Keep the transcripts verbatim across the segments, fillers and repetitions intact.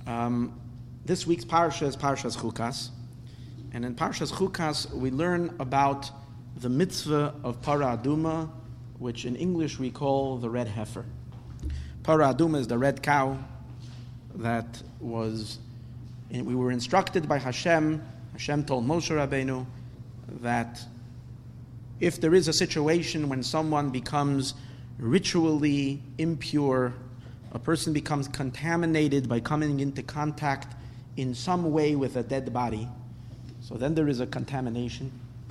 Um, this week's parsha is Parshas Chukas, and in Parshas Chukas we learn about the mitzvah of Parah Aduma, which in English we call the red heifer. Parah Aduma is the red cow that was, we were instructed by Hashem. Hashem told Moshe Rabbeinu that if there is a situation when someone becomes ritually impure, a person becomes contaminated by coming into contact in some way with a dead body, so then there is a contamination.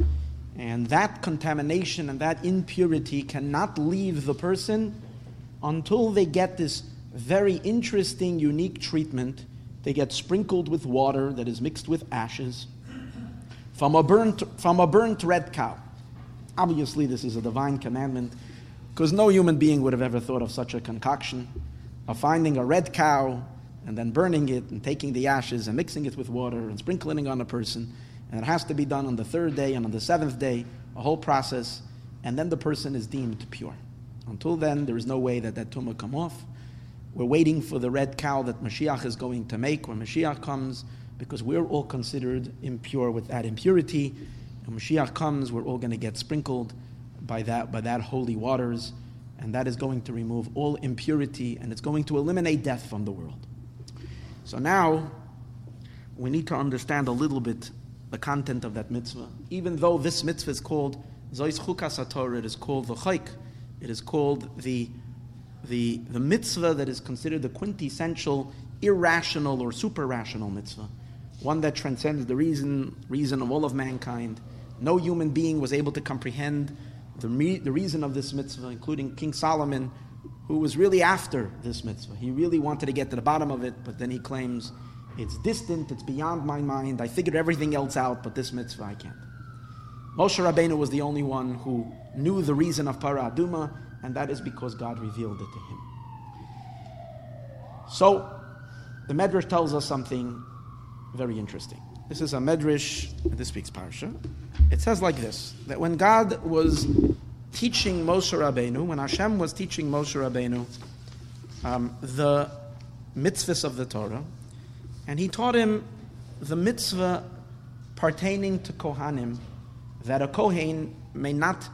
And that contamination and that impurity cannot leave the person until they get this very interesting, unique treatment. They get sprinkled with water that is mixed with ashes from a burnt, from a burnt red cow. Obviously, this is a divine commandment, because no human being would have ever thought of such a concoction of finding a red cow and then burning it and taking the ashes and mixing it with water and sprinkling it on a person. And it has to be done on the third day and on the seventh day, a whole process, and then the person is deemed pure. Until then, there is no way that that tumah come off. We're waiting for the red cow that Mashiach is going to make when Mashiach comes, because we're all considered impure with that impurity. When Mashiach comes, we're all going to get sprinkled by that, by that holy waters, and that is going to remove all impurity, and it's going to eliminate death from the world. So now, we need to understand a little bit the content of that mitzvah. Even though this mitzvah is called Zois Chukas HaTorah, it is called the Chayk, it is called the, the, the mitzvah that is considered the quintessential irrational or super-rational mitzvah, one that transcends the reason, reason of all of mankind. No human being was able to comprehend the, re- the reason of this mitzvah, including King Solomon, who was really after this mitzvah. He really wanted to get to the bottom of it, but then he claims, it's distant, it's beyond my mind, I figured everything else out, but this mitzvah I can't. Moshe Rabbeinu was the only one who knew the reason of Parah Aduma, and that is because God revealed it to him. So, the Medrash tells us something very interesting. This is a Medrash, this week's Parsha. It says like this, that when God was teaching Moshe Rabbeinu, when Hashem was teaching Moshe Rabbeinu um, the mitzvahs of the Torah, and he taught him the mitzvah pertaining to Kohanim, that a Kohen may not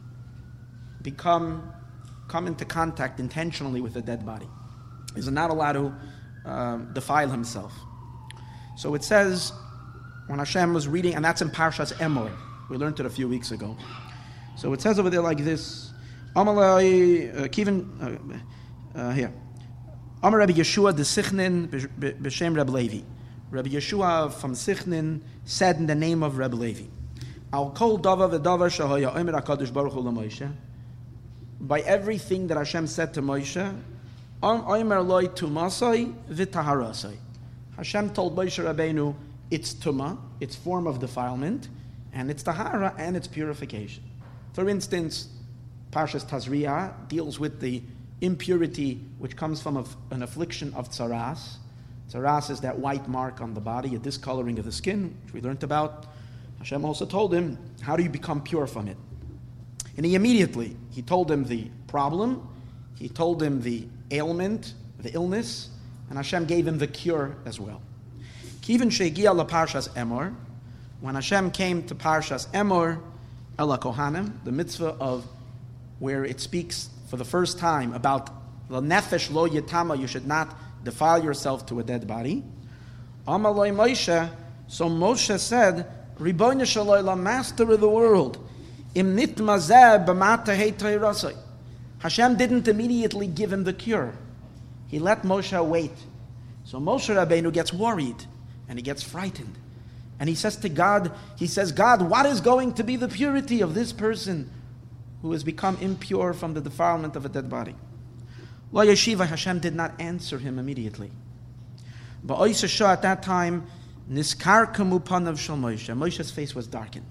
become, come into contact intentionally with a dead body. He's not allowed to uh, defile himself. So it says, when Hashem was reading, and that's in Parshas Emor, we learned it a few weeks ago. So it says over there like this, Amalai, uh, Kivin, uh, uh, here. Amar Rabbi Yeshua de Sichnin b'shem Rabbi Levi. Rabbi Yeshua from Sichnin said in the name of Rabbi Levi, Al kol dava v'dava shahaya omer HaKadosh Baruch Hu l'Moshe. By everything that Hashem said to Moshe, Am omer loy tumasai v'taharasai. Hashem told Moshe Rabbeinu, it's tuma, it's form of defilement, and it's tahara, and it's purification. For instance, Parshas Tazriah deals with the impurity which comes from a, an affliction of tsaras. Tsaras is that white mark on the body, a discoloring of the skin, which we learned about. Hashem also told him, how do you become pure from it? And he immediately, he told him the problem, he told him the ailment, the illness, and Hashem gave him the cure as well. Kivin shegia la Parshas Emor, when Hashem came to Parshas Emor, Ela Kohanim, the mitzvah of where it speaks for the first time about the nefesh lo yitama, you should not defile yourself to a dead body. Amaloi Moshe, so Moshe said, Ribono shel olam, master of the world, im nitmazeh b'mata hei teirasai. Hashem didn't immediately give him the cure. He let Moshe wait. So Moshe Rabbeinu gets worried and he gets frightened. And he says to God, he says, God, what is going to be the purity of this person who has become impure from the defilement of a dead body? Lo yeshiva, Hashem did not answer him immediately. But Oisha at that time, Niskar kamupanav shel Moshe. Moshe's face was darkened.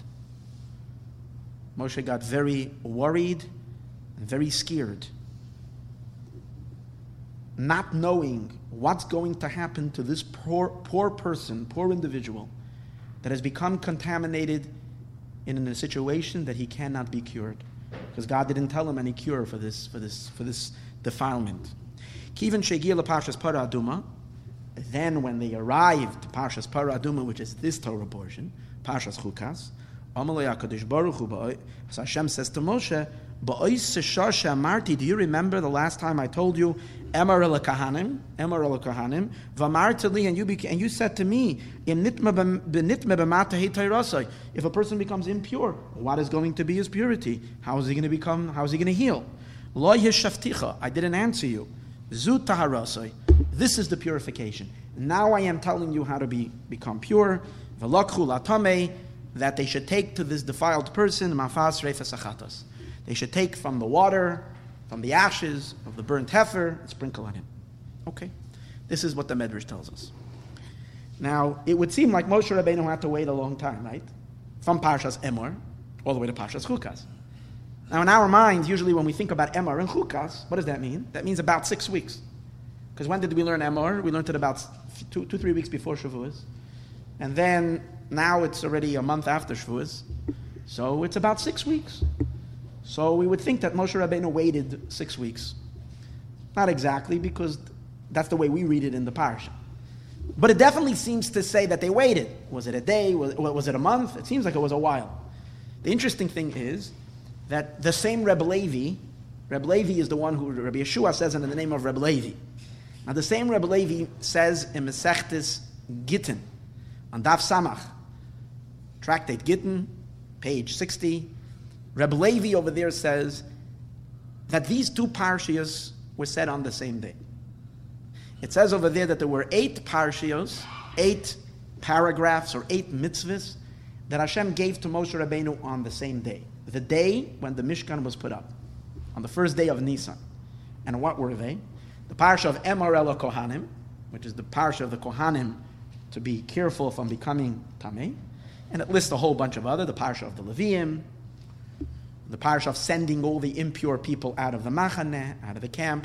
Moshe got very worried and very scared, not knowing what's going to happen to this poor, poor person, poor individual, that has become contaminated in a situation that he cannot be cured, because God didn't tell him any cure for this for this for this defilement. Kivin shegia la Parshas Parah Aduma, then when they arrived to Parshas Parah Aduma, which is this Torah portion, Parshas Chukas, Amalei HaKadosh Baruch Hu, so Hashem says to Moshe, Ba'ois Sheshar She'amarti, do you remember the last time I told you, Emar el Kahanim, Emar el Kahanim, V'amarta li, and you beca- and you said to me, Im nitma b'nitma b'matahei tayrasai, if a person becomes impure, what is going to be his purity? How is he going to become? How is he going to heal? Lo yeshafticha, I didn't answer you. Zu taharasai, this is the purification. Now I am telling you how to be become pure. V'lakhu latamei, that they should take to this defiled person mafas reifas achatas. They should take from the water, from the ashes of the burnt heifer, and sprinkle on him. Okay, this is what the Medrash tells us. Now, it would seem like Moshe Rabbeinu had to wait a long time, right? From Parshas Emor all the way to Parshas Chukas. Now, in our minds, usually when we think about Emor and Chukas, what does that mean? That means about six weeks. Because when did we learn Emor? We learned it about two, two, three weeks before Shavuos. And then, now it's already a month after Shavuos. So it's about six weeks. So we would think that Moshe Rabbeinu waited six weeks. Not exactly, because that's the way we read it in the parsha. But it definitely seems to say that they waited. Was it a day? Was, was it a month? It seems like it was a while. The interesting thing is that the same Rebbe Levi, Rebbe Levi is the one who Rabbi Yeshua says in the name of Rebbe Levi. Now the same Rebbe Levi says in Mesechtes Gittin, on Daf Samach, Tractate Gittin, page sixty, Rebbe Levi over there says that these two parshias were said on the same day. It says over there that there were eight parshios, eight paragraphs or eight mitzvahs that Hashem gave to Moshe Rabbeinu on the same day. The day when the Mishkan was put up, on the first day of Nisan. And what were they? The parsha of Emor el Kohanim, which is the parsha of the Kohanim to be careful from becoming Tameh. And it lists a whole bunch of other, the parsha of the Leviim, the parsha of sending all the impure people out of the machaneh, out of the camp.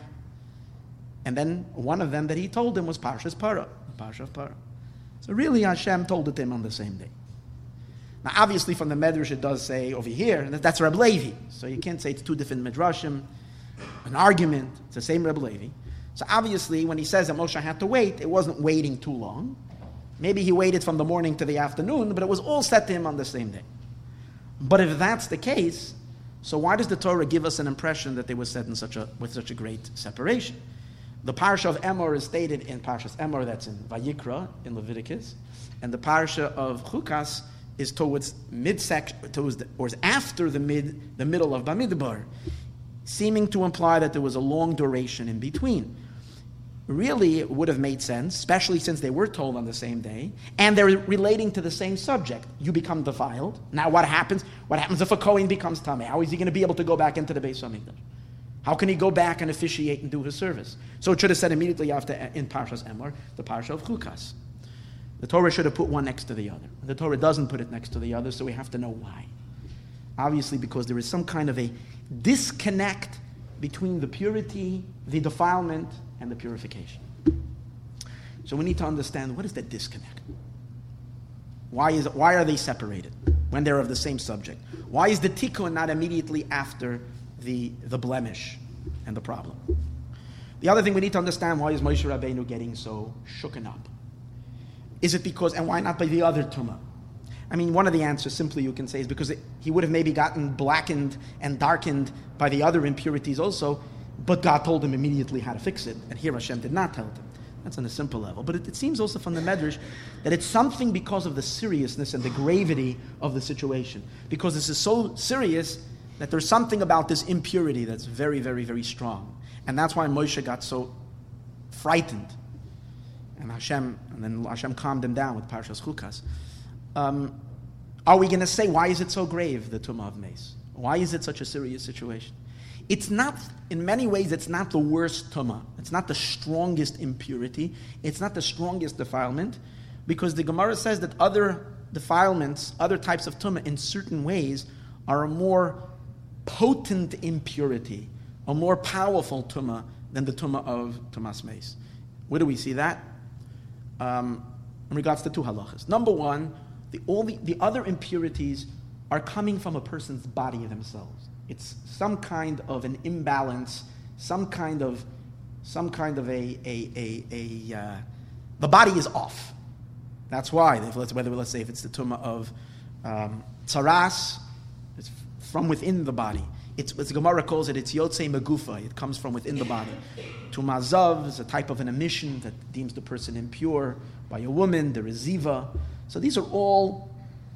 And then one of them that he told him was Parshas Parah, the parsha of Parah. So really Hashem told it to him on the same day. Now obviously from the Medrash it does say over here, that that's Reb Levi. So you can't say it's two different Midrashim, an argument, it's the same Reb Levi. So obviously when he says that Moshe had to wait, it wasn't waiting too long. Maybe he waited from the morning to the afternoon, but it was all set to him on the same day. But if that's the case, so why does the Torah give us an impression that they were set in such a with such a great separation? The parsha of Emor is stated in Parshas Emor, that's in Vayikra in Leviticus, and the parsha of Chukas is towards mid-section, towards the, or is after the mid the middle of Bamidbar, seeming to imply that there was a long duration in between. Really, it would have made sense, especially since they were told on the same day, and they're relating to the same subject. You become defiled. Now what happens? What happens if a Kohen becomes Tameh? How is he going to be able to go back into the Beis HaMikdash? How can he go back and officiate and do his service? So it should have said immediately after, in Parshas Emor, the Parsha of Chukas. The Torah should have put one next to the other. The Torah doesn't put it next to the other, so we have to know why. Obviously, because there is some kind of a disconnect between the purity, the defilement, and the purification. So we need to understand, what is that disconnect? Why is it, why are they separated when they're of the same subject? Why is the tikkun not immediately after the, the blemish and the problem? The other thing we need to understand, why is Moshe Rabbeinu getting so shooken up? Is it because, and why not by the other tumah? I mean, one of the answers simply you can say is because it, he would have maybe gotten blackened and darkened by the other impurities also, but God told him immediately how to fix it, and here Hashem did not tell him. That's on a simple level. But it, it seems also from the Medrash that it's something because of the seriousness and the gravity of the situation. Because this is so serious that there's something about this impurity that's very, very, very strong. And that's why Moshe got so frightened. And Hashem, and then Hashem calmed him down with Parshas Chukas. Um, are we going to say, why is it so grave, the Tumah of Mace? Why is it such a serious situation? It's not, in many ways, it's not the worst tumah. It's not the strongest impurity. It's not the strongest defilement, because the Gemara says that other defilements, other types of tumah, in certain ways, are a more potent impurity, a more powerful tumah than the tumah of Tumas Meis. Where do we see that? Um, in regards to two halachas. Number one, the, all the, the other impurities are coming from a person's body themselves. It's some kind of an imbalance, some kind of, some kind of a a a, a uh, the body is off. That's why, if, let's, whether let's say if it's the tumah of um, tsaras, it's from within the body. It's, as the Gemara calls it, it's yotzei megufa. It comes from within the body. Tumah zav is a type of an emission that deems the person impure by a woman. There is ziva. So these are all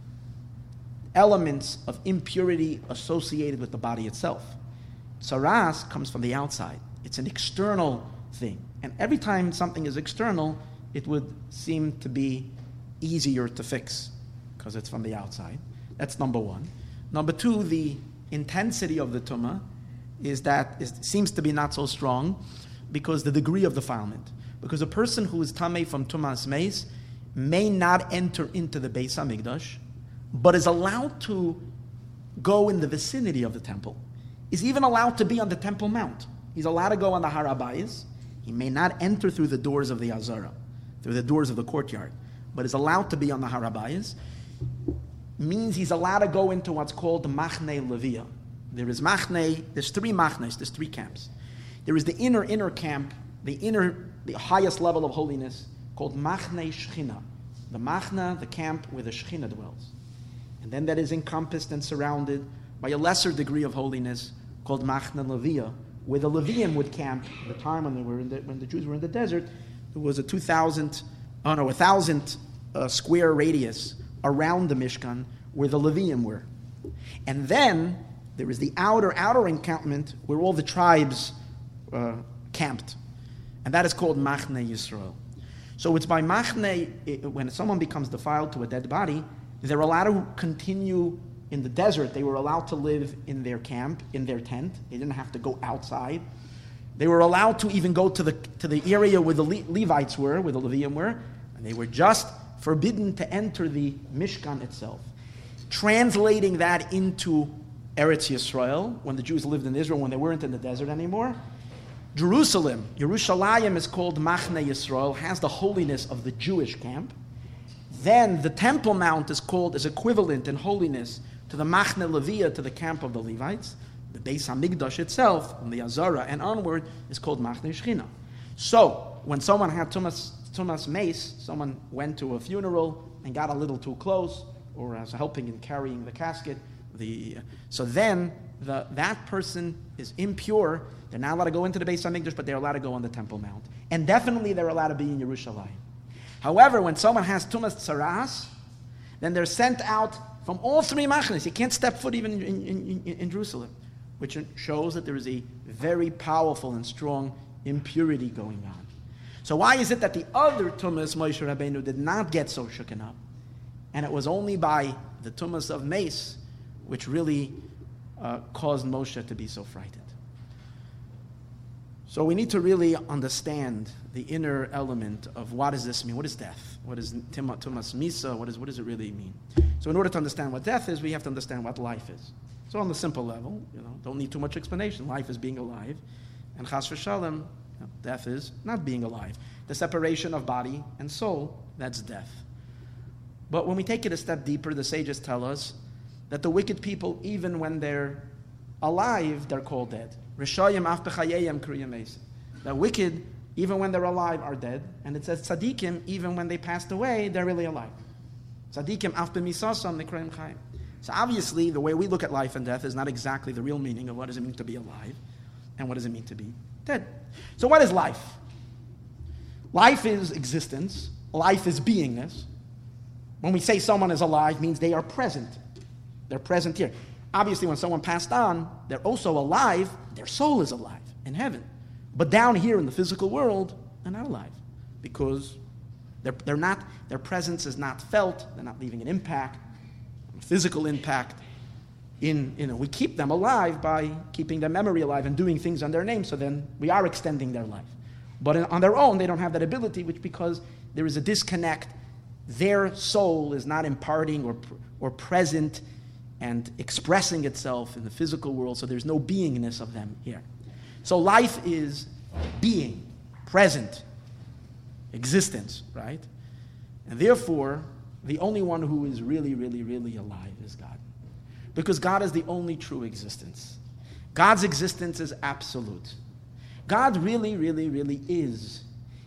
elements of impurity associated with the body itself. Tsaras comes from the outside. It's an external thing. And every time something is external, it would seem to be easier to fix because it's from the outside. That's number one. Number two, the intensity of the tumah is that it seems to be not so strong because the degree of defilement. Because a person who is tamei from tumas meis may not enter into the Beis Hamikdash, but is allowed to go in the vicinity of the temple. Is even allowed to be on the Temple Mount. He's allowed to go on the Har HaBayis. He may not enter through the doors of the Azara, through the doors of the courtyard, but is allowed to be on the Har HaBayis. Means he's allowed to go into what's called the Machne Levia. There is Machne, there's three Machnes, there's three camps. There is the inner, inner camp, the inner, the highest level of holiness, called Machne Shechina. The Machna, the camp where the Shechina dwells. And then that is encompassed and surrounded by a lesser degree of holiness called Machna Levia, where the Levium would camp at the time when they were in the, when the Jews were in the desert. There was a two thousand, oh no, a thousand uh, square radius around the Mishkan where the Levium were. And then there is the outer, outer encampment where all the tribes uh, camped. And that is called Machne Yisrael. So it's by Machne, it, when someone becomes defiled to a dead body, they're allowed to continue in the desert. They were allowed to live in their camp, in their tent. They didn't have to go outside. They were allowed to even go to the to the area where the Le- Levites were, where the Levium were, and they were just forbidden to enter the Mishkan itself. Translating that into Eretz Yisrael, when the Jews lived in Israel, when they weren't in the desert anymore, Jerusalem, Yerushalayim is called Machne Yisrael, has the holiness of the Jewish camp. Then the Temple Mount is called, is equivalent in holiness to the Machne Levia, to the camp of the Levites. The Beis Hamikdash itself, from the Azara and onward, is called Machne Shechina. So, when someone had Tumas, Tumas Meis, someone went to a funeral and got a little too close, or as helping in carrying the casket, the so then the, that person is impure. They're not allowed to go into the Beis Hamikdash, but they're allowed to go on the Temple Mount. And definitely they're allowed to be in Yerushalayim. However, when someone has Tumas Tsaras, then they're sent out from all three machnes. You can't step foot even in, in, in, in Jerusalem, which shows that there is a very powerful and strong impurity going on. So why is it that the other Tumas Moshe Rabbeinu did not get so shooken up? And it was only by the Tumas of Meis which really uh, caused Moshe to be so frightened. So we need to really understand the inner element of what does this mean? What is death? What is Tumas Misa? What, is, what does it really mean? So in order to understand what death is, we have to understand what life is. So on the simple level, you know, don't need too much explanation. Life is being alive. And Chas v'Shalom, you know, death is not being alive. The separation of body and soul, that's death. But when we take it a step deeper, the sages tell us that the wicked people, even when they're alive, they're called dead. Rishayim af b'chayayim kriyim eis. The wicked, even when they're alive, are dead. And it says tzaddikim, even when they passed away, they're really alive. Tzaddikim af b'misasam nikriyim chayim. So obviously, the way we look at life and death is not exactly the real meaning of what does it mean to be alive and what does it mean to be dead. So what is life? Life is existence. Life is beingness. When we say someone is alive, it means they are present. They're present here. Obviously, when someone passed on, they're also alive. Their soul is alive in heaven. But down here in the physical world, they're not alive because they're, they're not, their presence is not felt. They're not leaving an impact, a physical impact. In, you know, we keep them alive by keeping their memory alive and doing things on their name, so then we are extending their life. But in, on their own, they don't have that ability, which because there is a disconnect. Their soul is not imparting or, or present and expressing itself in the physical world, so there's no beingness of them here. So life is being, present, existence, right? And therefore, the only one who is really, really, really alive is God. Because God is the only true existence. God's existence is absolute. God really, really, really is.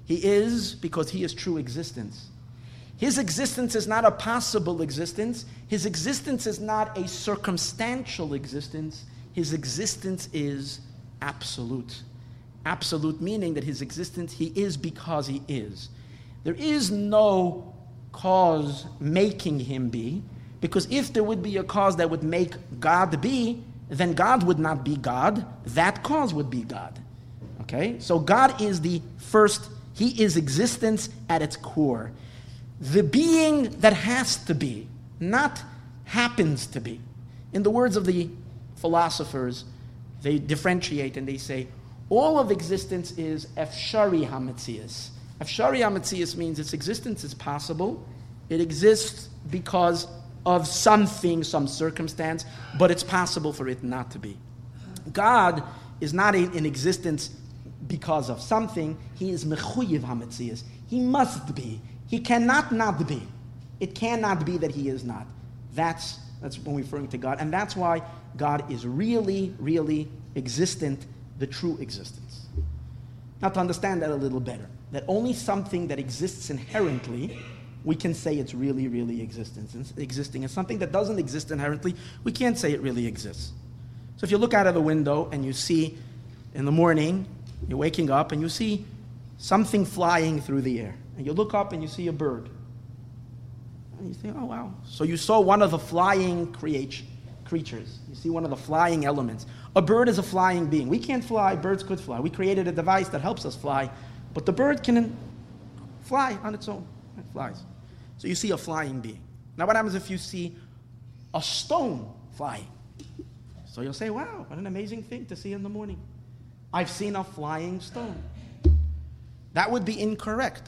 He is because he is true existence. His existence is not a possible existence. His existence is not a circumstantial existence. His existence is absolute. Absolute meaning that his existence, he is because he is. There is no cause making him be, because if there would be a cause that would make God be, then God would not be God. That cause would be God. Okay? So God is the first, he is existence at its core. The being that has to be, not happens to be. In the words of the philosophers, they differentiate and they say, all of existence is efshari hametzias. Efshari hametzias means its existence is possible. It exists because of something, some circumstance, but it's possible for it not to be. God is not in, in existence because of something. He is mechuyev hametzias. He must be. He cannot not be. It cannot be that he is not. That's, that's when we're referring to God. And that's why God is really, really existent, the true existence. Now to understand that a little better, that only something that exists inherently, we can say it's really, really existence, existing. And something that doesn't exist inherently, we can't say it really exists. So if you look out of the window and you see in the morning, you're waking up and you see something flying through the air. And you look up and you see a bird. And you think, oh, wow. So you saw one of the flying create, creatures. You see one of the flying elements. A bird is a flying being. We can't fly. Birds could fly. We created a device that helps us fly. But the bird can fly on its own. It flies. So you see a flying being. Now what happens if you see a stone flying? So you'll say, wow, what an amazing thing to see in the morning. I've seen a flying stone. That would be incorrect.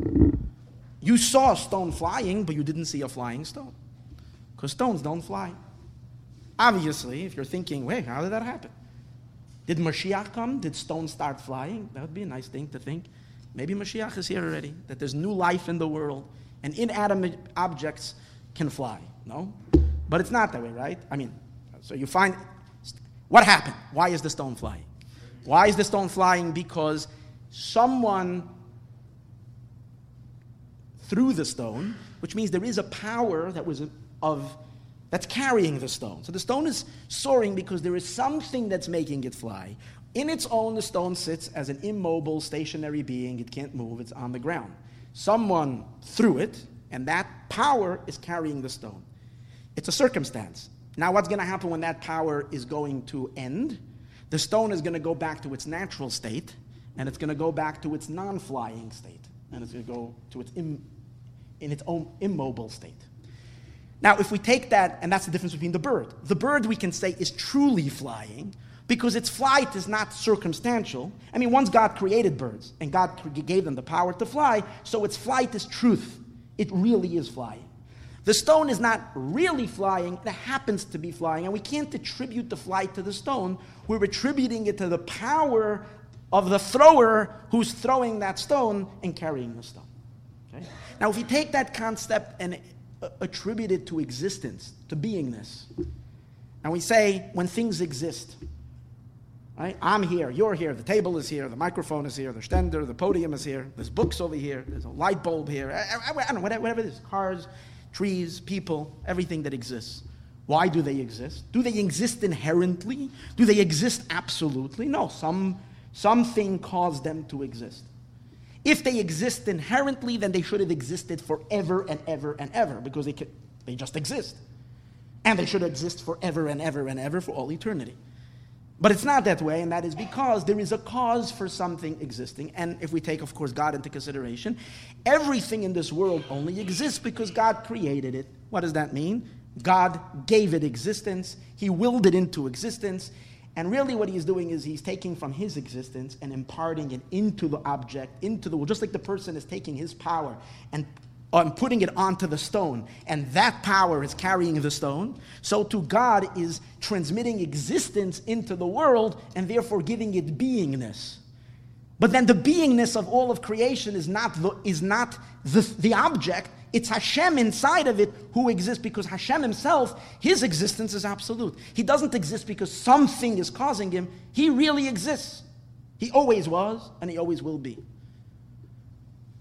You saw a stone flying, but you didn't see a flying stone. Because stones don't fly. Obviously, if you're thinking, wait, how did that happen? Did Mashiach come? Did stones start flying? That would be a nice thing to think. Maybe Mashiach is here already, that there's new life in the world, and inanimate objects can fly. No? But it's not that way, right? I mean, so you find, what happened? Why is the stone flying? Why is the stone flying? Because someone threw the stone, which means there is a power that was of that's carrying the stone. So the stone is soaring because there is something that's making it fly. In its own, the stone sits as an immobile, stationary being. It can't move. It's on the ground. Someone threw it, and that power is carrying the stone. It's a circumstance. Now what's going to happen when that power is going to end? The stone is going to go back to its natural state, and it's going to go back to its non-flying state. And it's going to go to its Im, in its own immobile state. Now, if we take that, and that's the difference between the bird. The bird, we can say, is truly flying, because its flight is not circumstantial. I mean, once God created birds, and God gave them the power to fly, so its flight is truth. It really is flying. The stone is not really flying, it happens to be flying, and we can't attribute the flight to the stone. We're attributing it to the power of the thrower who's throwing that stone and carrying the stone. Okay? Now, if you take that concept and uh, attribute it to existence, to beingness, and we say, when things exist, right? I'm here, you're here, the table is here, the microphone is here, the stender, the podium is here, there's books over here, there's a light bulb here, I, I, I don't know, whatever, whatever it is, cars, trees, people, everything that exists. Why do they exist? Do they exist inherently? Do they exist absolutely? No, some something caused them to exist. If they exist inherently, then they should have existed forever and ever and ever, because they could, they just exist. And they should exist forever and ever and ever for all eternity. But it's not that way, and that is because there is a cause for something existing. And if we take, of course, God into consideration, everything in this world only exists because God created it. What does that mean? God gave it existence. He willed it into existence. And really what he's doing is he's taking from his existence and imparting it into the object, into the world, just like the person is taking his power and um, putting it onto the stone, and that power is carrying the stone. So to God is transmitting existence into the world and therefore giving it beingness. But then the beingness of all of creation is not the, is not the, the object. It's Hashem inside of it who exists, because Hashem himself, his existence is absolute. He doesn't exist because something is causing him. He really exists. He always was, and he always will be.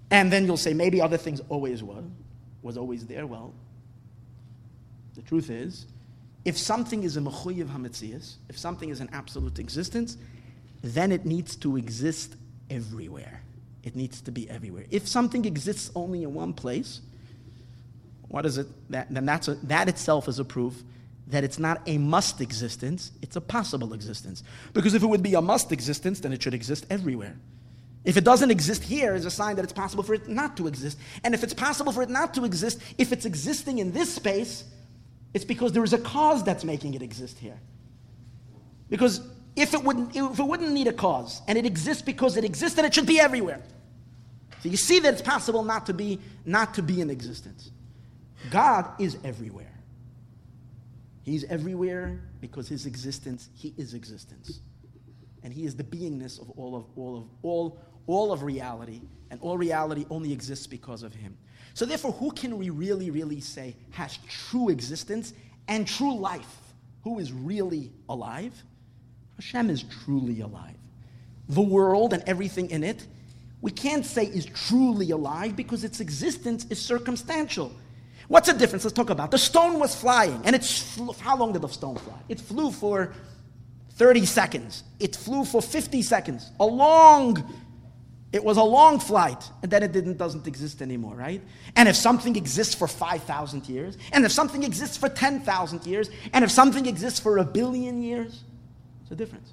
And then you'll say, maybe other things always were, was always there. Well, the truth is, if something is a mechuyev hametzias, if something is an absolute existence, then it needs to exist everywhere. It needs to be everywhere. If something exists only in one place, what is it? That, then that's a, that itself is a proof that it's not a must existence, it's a possible existence. Because if it would be a must existence, then it should exist everywhere. If it doesn't exist here, it's a sign that it's possible for it not to exist. And if it's possible for it not to exist, if it's existing in this space, it's because there is a cause that's making it exist here. Because if it wouldn't, if it wouldn't need a cause, and it exists because it exists, then it should be everywhere. So you see that it's possible not to be, not to be in existence. God is everywhere. He's everywhere because his existence, he is existence. And he is the beingness of all of all of all all of reality, and all reality only exists because of him. So therefore, who can we really, really say has true existence and true life? Who is really alive? Hashem is truly alive. The world and everything in it, we can't say is truly alive because its existence is circumstantial. What's the difference? Let's talk about. The stone was flying, and it's flew, how long did the stone fly? It flew for thirty seconds. It flew for fifty seconds. A long, it was a long flight, and then it didn't doesn't exist anymore, right? And if something exists for five thousand years, and if something exists for ten thousand years, and if something exists for a billion years, it's a difference.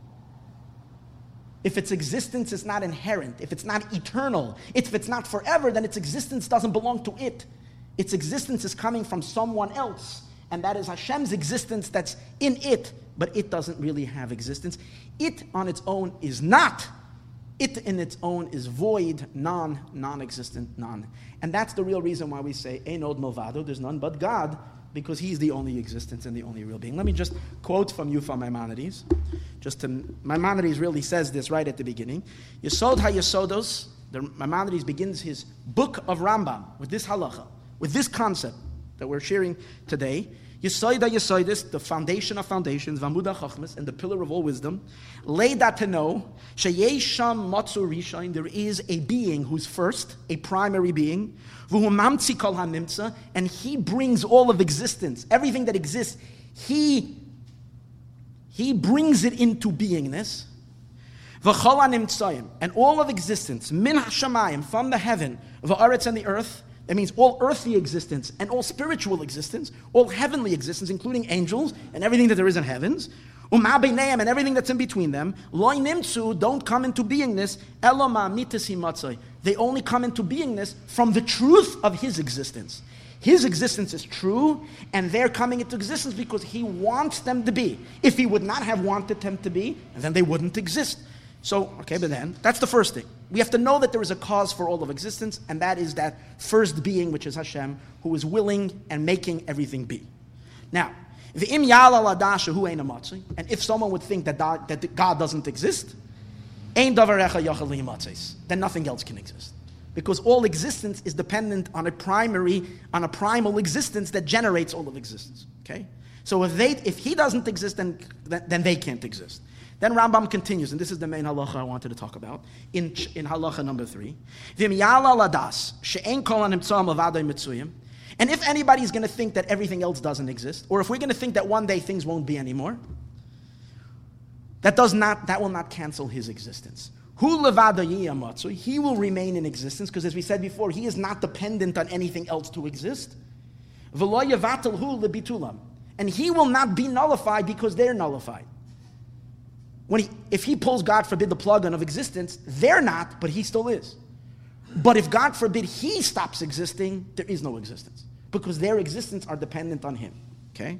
If its existence is not inherent, if it's not eternal, if it's not forever, then its existence doesn't belong to it. Its existence is coming from someone else, and that is Hashem's existence that's in it, but it doesn't really have existence. It on its own is not. It in its own is void, non, non-existent, non. And that's the real reason why we say, Ein od milvado, there's none but God, because he's the only existence and the only real being. Let me just quote from you from Maimonides. Just to, Maimonides really says this right at the beginning. Yesod ha-yesodos, the Maimonides begins his book of Rambam with this halacha, with this concept that we're sharing today. Yesod ha-yesodos, the foundation of foundations, Vamud ha-chachmas, and the pillar of all wisdom. Lay that to know, sheyesham matzu rishon, there is a being who's first, a primary being, v'hu mamtzi kol ha-nimtza, and he brings all of existence, everything that exists, he, he brings it into beingness. V'chol ha-nimtzayim, and all of existence, min ha-shamayim, from the heaven, v'aretz and the earth. That means all earthly existence and all spiritual existence, all heavenly existence, including angels and everything that there is in heavens, Uma b'neim, and everything that's in between them, loy nimtzu, don't come into beingness, eloma mitasi matzai. They only come into beingness from the truth of his existence. His existence is true, and they're coming into existence because he wants them to be. If he would not have wanted them to be, then they wouldn't exist. So, okay, but then, that's the first thing. We have to know that there is a cause for all of existence, and that is that first being, which is Hashem, who is willing and making everything be. Now, v'im yala ladasha hu ein amatzai, and if someone would think that God, that God doesn't exist, ein davarecha yachal lihimatzais, then nothing else can exist. Because all existence is dependent on a primary, on a primal existence that generates all of existence. Okay? So if they, if he doesn't exist, then, then they can't exist. Then Rambam continues, and this is the main halacha I wanted to talk about, in, in halacha number three. V'im yala ladas, she'en kol hanimtzoam avadai mitzuyim. And if anybody's going to think that everything else doesn't exist, or if we're going to think that one day things won't be anymore, that does not, that will not cancel his existence. Hu levada yiyamatzu, he will remain in existence, because as we said before, he is not dependent on anything else to exist. V'lo yavatel hu lebitulam, and he will not be nullified because they're nullified. When he, if he pulls, God forbid, the plug on of existence, they're not, but he still is. But if, God forbid, he stops existing, there is no existence. Because their existence are dependent on him. Okay?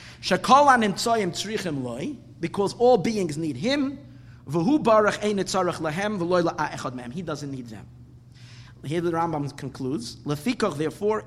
Because all beings need him. He doesn't need them. Here the Rambam concludes, therefore,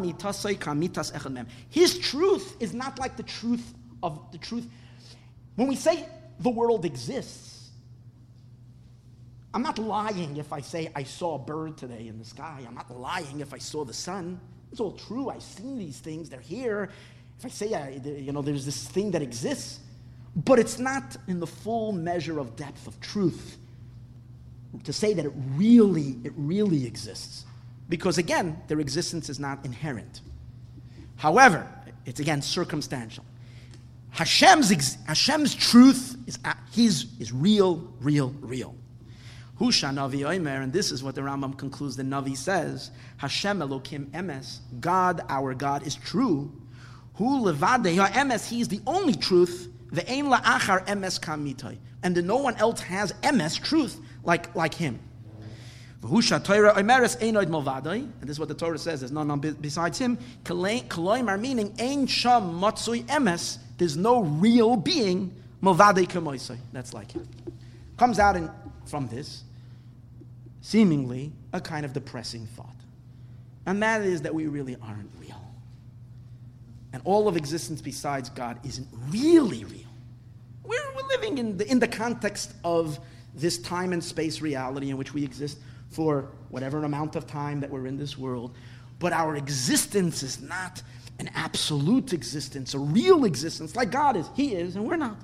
his truth is not like the truth of the truth. When we say the world exists, I'm not lying if I say I saw a bird today in the sky. I'm not lying if I saw the sun. It's all true. I've seen these things. They're here. If I say, I, you know, there's this thing that exists, but it's not in the full measure of depth of truth. to say that it really, it really exists. Because again, their existence is not inherent. However, it's again circumstantial. Hashem's, ex- Hashem's truth is, his, is real, real, real. Husha Navi Omer, and this is what the Rambam concludes. The Navi says, Hashem Elokim Emes, God, our God, is true. Hu levade emes, he is the only truth. The ein la'achar emes kamitai, and no one else has emes, truth, like like him. V'husha Torah omeres einoid malvadai, and this is what the Torah says. There's none besides him. Koloimar, meaning ein sham matzui emes. There's no real being malvadai kamoisai. That's like him. Comes out in, from this, seemingly a kind of depressing thought, and that is that we really aren't real. And all of existence besides God isn't really real. We're, we're living in the, in the context of this time and space reality in which we exist for whatever amount of time that we're in this world. But our existence is not an absolute existence, a real existence like God is. He is, and we're not.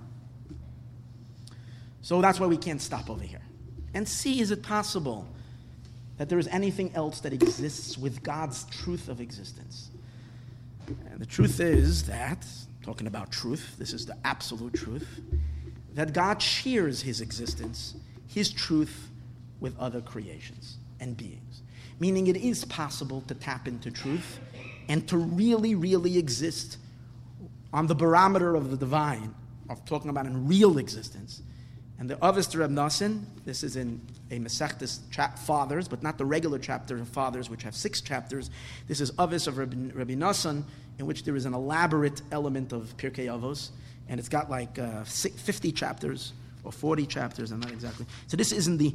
So that's why we can't stop over here and see, is it possible that there is anything else that exists with God's truth of existence? And the truth is that, talking about truth, this is the absolute truth, that God shares his existence, his truth, with other creations and beings. Meaning it is possible to tap into truth and to really, really exist on the barometer of the divine, of talking about in real existence. And the Avos Reb Nosson, this is in a Masechtas cha- Fathers, but not the regular chapter of Fathers, which have six chapters. This is Avos of Rabbi, Rabbi Nosson, in which there is an elaborate element of Pirkei Avos, and it's got like uh, fifty chapters, or forty chapters, I'm not exactly. So this is in the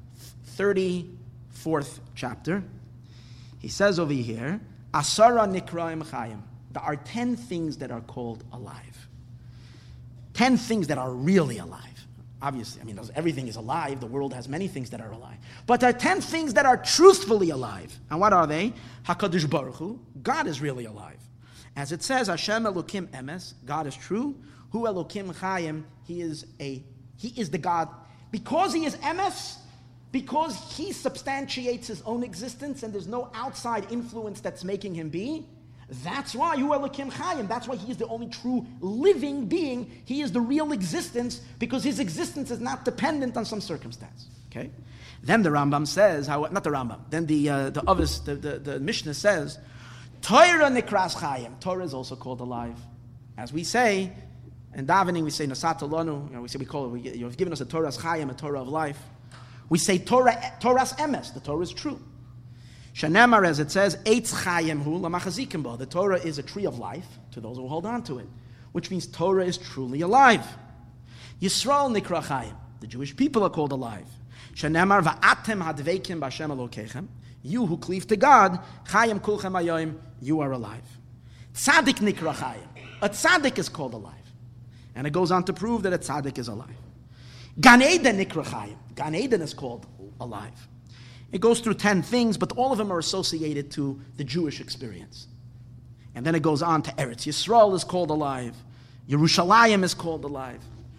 thirty-fourth chapter. He says over here, Asara Nikraim Chayim. There are ten things that are called alive. Ten things that are really alive. Obviously, I mean, everything is alive. The world has many things that are alive. But there are ten things that are truthfully alive. And what are they? HaKadosh Baruch Hu, God is really alive. As it says, Hashem Elokim Emes, God is true. Hu Elokim Chayim, He is a, He is the God. Because He is Emes, because He substantiates His own existence and there's no outside influence that's making Him be, that's why Hu Elokim Chayim, that's why He is the only true living being. He is the real existence because His existence is not dependent on some circumstance. Okay? Then the Rambam says, how, not the Rambam, then the uh, the Avos, the, the, the Mishnah says, Torah Nikras Chayim. Torah is also called alive. As we say, in davening we say, Nasata Lanu, you know, we say, we call it, we, you have given us a Torah's Chayim, a Torah of life. We say Torah, Torah's Emes, the Torah is true. Shanemar, as it says, Eitz Chayim Hu Lamachazikim Bo. The Torah is a tree of life to those who hold on to it, which means Torah is truly alive. Yisrael Nikra Chayim. The Jewish people are called alive. Shanemar Va'atem Hadveikim B'Hashem Elokechem. You who cleave to God, Chayim Kulchem Ayoim, you are alive. Tzaddik Nikra Chayim. A tzaddik is called alive. And it goes on to prove that a tzaddik is alive. Gan Eden Nikra Chayim. Gan Eden is called alive. It goes through ten things, but all of them are associated to the Jewish experience. And then it goes on to Eretz Yisrael is called alive. Yerushalayim is called alive.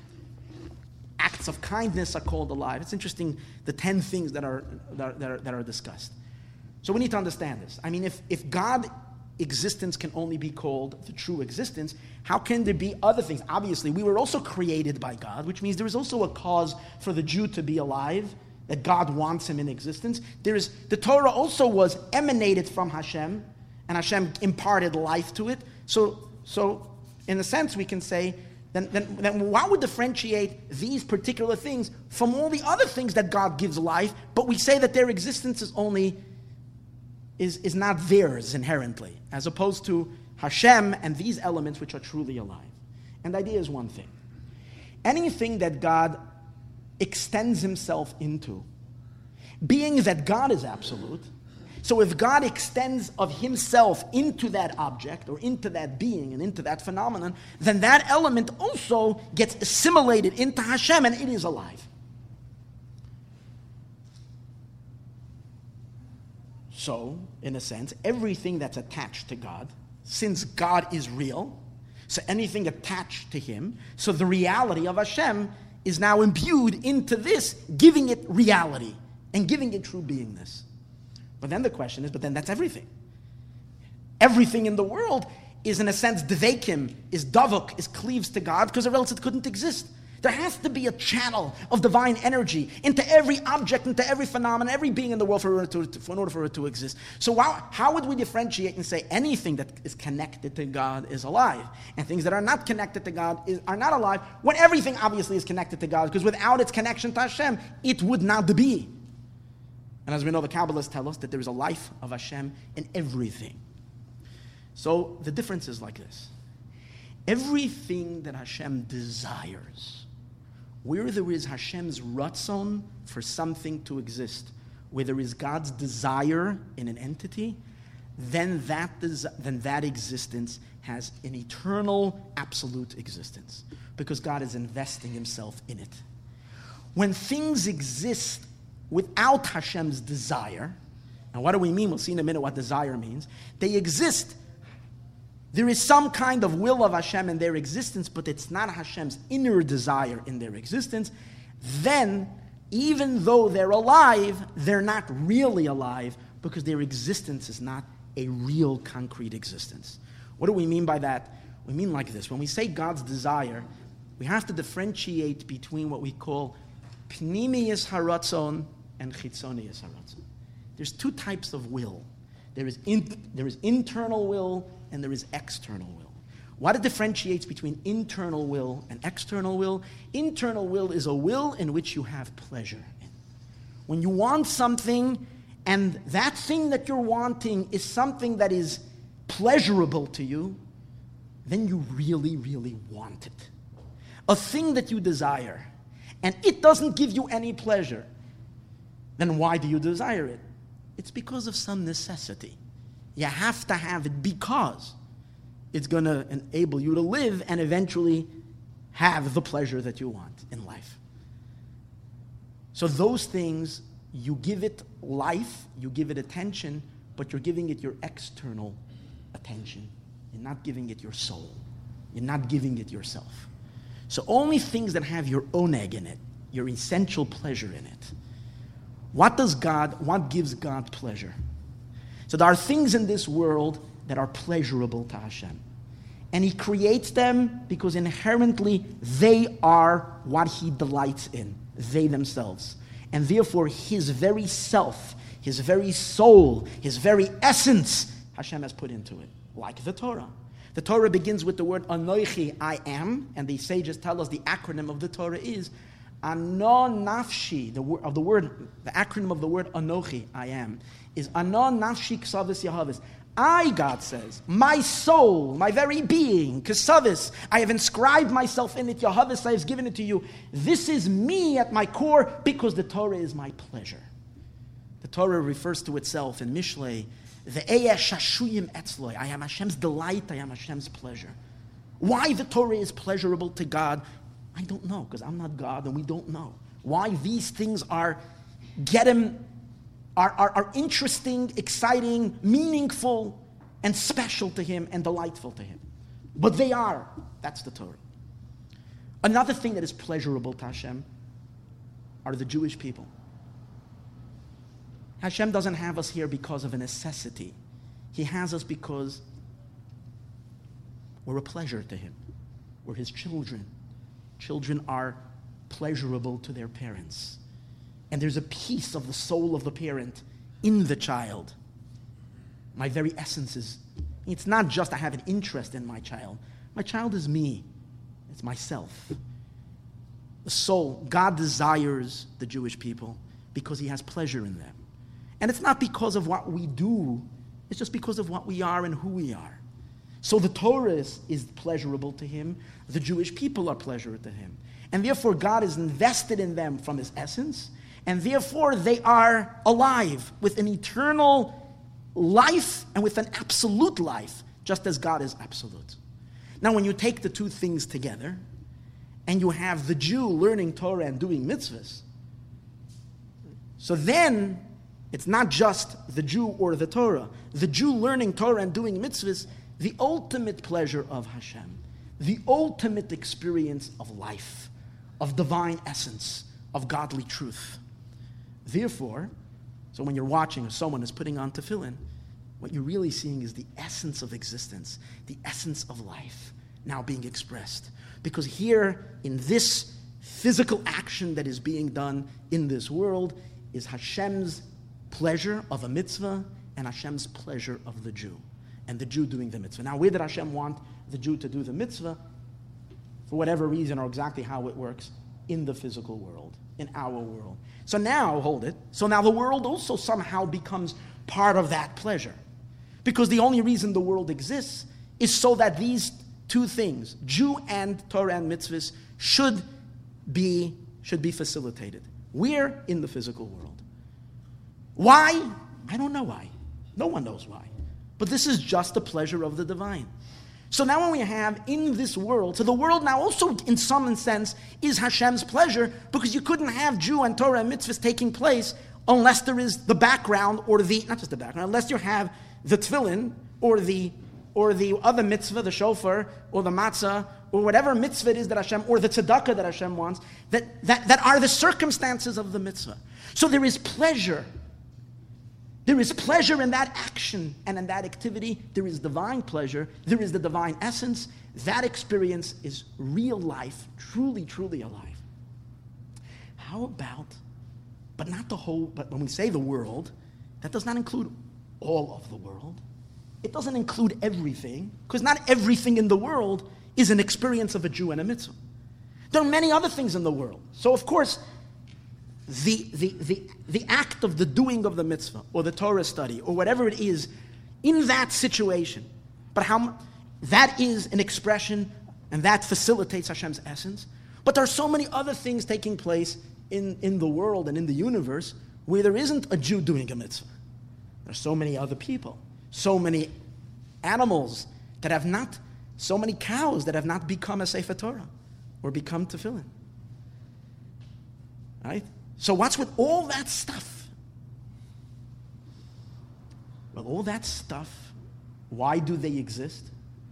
Acts of kindness are called alive. It's interesting, the ten things that are that are, that are discussed. So we need to understand this. I mean, if, if God existence can only be called the true existence, how can there be other things? Obviously, we were also created by God, which means there is also a cause for the Jew to be alive, that God wants him in existence. There is, the Torah also was emanated from Hashem, and Hashem imparted life to it. So, so in a sense, we can say, then, then, then why would differentiate these particular things from all the other things that God gives life, but we say that their existence is only, is, is not theirs inherently, as opposed to Hashem and these elements which are truly alive. And the idea is one thing. Anything that God extends himself into, being that God is absolute, so if God extends of himself into that object or into that being and into that phenomenon, then that element also gets assimilated into Hashem and it is alive. So, in a sense, everything that's attached to God, since God is real, so anything attached to him, so the reality of Hashem is now imbued into this, giving it reality. and giving it true beingness. But then the question is, but then that's everything. Everything in the world is, in a sense, dvekim, is davuk, is cleaves to God, because or else it couldn't exist. There has to be a channel of divine energy into every object, into every phenomenon, every being in the world for, it to, for in order for it to exist. So how, how would we differentiate and say anything that is connected to God is alive, and things that are not connected to God is, are not alive, when everything obviously is connected to God, because without its connection to Hashem, it would not be. And as we know, the Kabbalists tell us that there is a life of Hashem in everything. So the difference is like this. Everything that Hashem desires, where there is Hashem's ratzon for something to exist, where there is God's desire in an entity, then that, des- then that existence has an eternal, absolute existence, because God is investing himself in it. When things exist without Hashem's desire, and what do we mean? We'll see in a minute what desire means. They exist. There is some kind of will of Hashem in their existence, but it's not Hashem's inner desire in their existence. Then, even though they're alive, they're not really alive, because their existence is not a real, concrete existence. What do we mean by that? We mean like this. When we say God's desire, we have to differentiate between what we call pnimiyus haratzon and chitzoniyus haratzon. There's two types of will. There is, in, there is internal will, and there is external will. What it differentiates between internal will and external will? Internal will is a will in which you have pleasure in. When you want something, and that thing that you're wanting is something that is pleasurable to you, then you really, really want it. A thing that you desire, and it doesn't give you any pleasure, then why do you desire it? It's because of some necessity. You have to have it because it's going to enable you to live and eventually have the pleasure that you want in life. So those things, you give it life, you give it attention, but you're giving it your external attention. You're not giving it your soul. You're not giving it yourself. So only things that have your oneg in it, your essential pleasure in it. What does God, what gives God pleasure? So there are things in this world that are pleasurable to Hashem. And he creates them because inherently they are what he delights in, they themselves. And therefore his very self, his very soul, his very essence, Hashem has put into it, like the Torah. The Torah begins with the word Anochi, I am, and the sages tell us the acronym of the Torah is Ano Nafshi, the word of the word, the acronym of the word Anochi, I am, is Ano Nafshi Ksavis Yahavis. I, God says, my soul, my very being, Ksavis, I have inscribed myself in it, Yahavis, I have given it to you. This is me at my core because the Torah is my pleasure. The Torah refers to itself in Mishlei, the Eyesh Shashuyim Etzloi, I am Hashem's delight, I am Hashem's pleasure. Why the Torah is pleasurable to God, I don't know, because I'm not God and we don't know. Why these things are, get him, are, are, are interesting, exciting, meaningful, and special to him and delightful to him. But they are. That's the Torah. Another thing that is pleasurable to Hashem are the Jewish people. Hashem doesn't have us here because of a necessity. He has us because we're a pleasure to him. We're his children. Children are pleasurable to their parents. And there's a piece of the soul of the parent in the child. My very essence is, it's not just I have an interest in my child. My child is me. It's myself. The soul, God desires the Jewish people because he has pleasure in them. And it's not because of what we do, it's just because of what we are and who we are. So the Torah is, is pleasurable to him, the Jewish people are pleasurable to him. And therefore God is invested in them from his essence, and therefore they are alive with an eternal life and with an absolute life, just as God is absolute. Now when you take the two things together, and you have the Jew learning Torah and doing mitzvahs, so then it's not just the Jew or the Torah. The Jew learning Torah and doing mitzvahs, the ultimate pleasure of Hashem, the ultimate experience of life, of divine essence, of godly truth. Therefore, so when you're watching or someone is putting on tefillin, what you're really seeing is the essence of existence, the essence of life now being expressed. Because here, in this physical action that is being done in this world, is Hashem's pleasure of a mitzvah and Hashem's pleasure of the Jew, and the Jew doing the mitzvah. Now, where did Hashem want the Jew to do the mitzvah? For whatever reason, or exactly how it works, in the physical world, in our world. So now, hold it, so now the world also somehow becomes part of that pleasure. Because the only reason the world exists is so that these two things, Jew and Torah and mitzvahs, should be, should be facilitated. We're in the physical world. Why? I don't know why. No one knows why. But this is just the pleasure of the divine. So now when we have in this world, so the world now also in some sense is Hashem's pleasure, because you couldn't have Jew and Torah and mitzvahs taking place unless there is the background or the, not just the background, unless you have the tefillin or the or the other mitzvah, the shofar, or the matzah, or whatever mitzvah it is that Hashem, or the tzedakah that Hashem wants, that, that, that are the circumstances of the mitzvah. So there is pleasure. There is pleasure in that action and in that activity. There is divine pleasure. There is the divine essence. That experience is real life, truly, truly alive. How about, but not the whole, but when we say the world, that does not include all of the world. It doesn't include everything, because not everything in the world is an experience of a Jew and a mitzvah. There are many other things in the world. So of course, the, the, the, the act of the doing of the mitzvah, or the Torah study, or whatever it is, in that situation, but how that is an expression, and that facilitates Hashem's essence. But there are so many other things taking place in, in the world and in the universe where there isn't a Jew doing a mitzvah. There are so many other people, so many animals that have not, so many cows that have not become a Sefer Torah or become tefillin. Right? So what's with all that stuff? Well, all that stuff, why do they exist?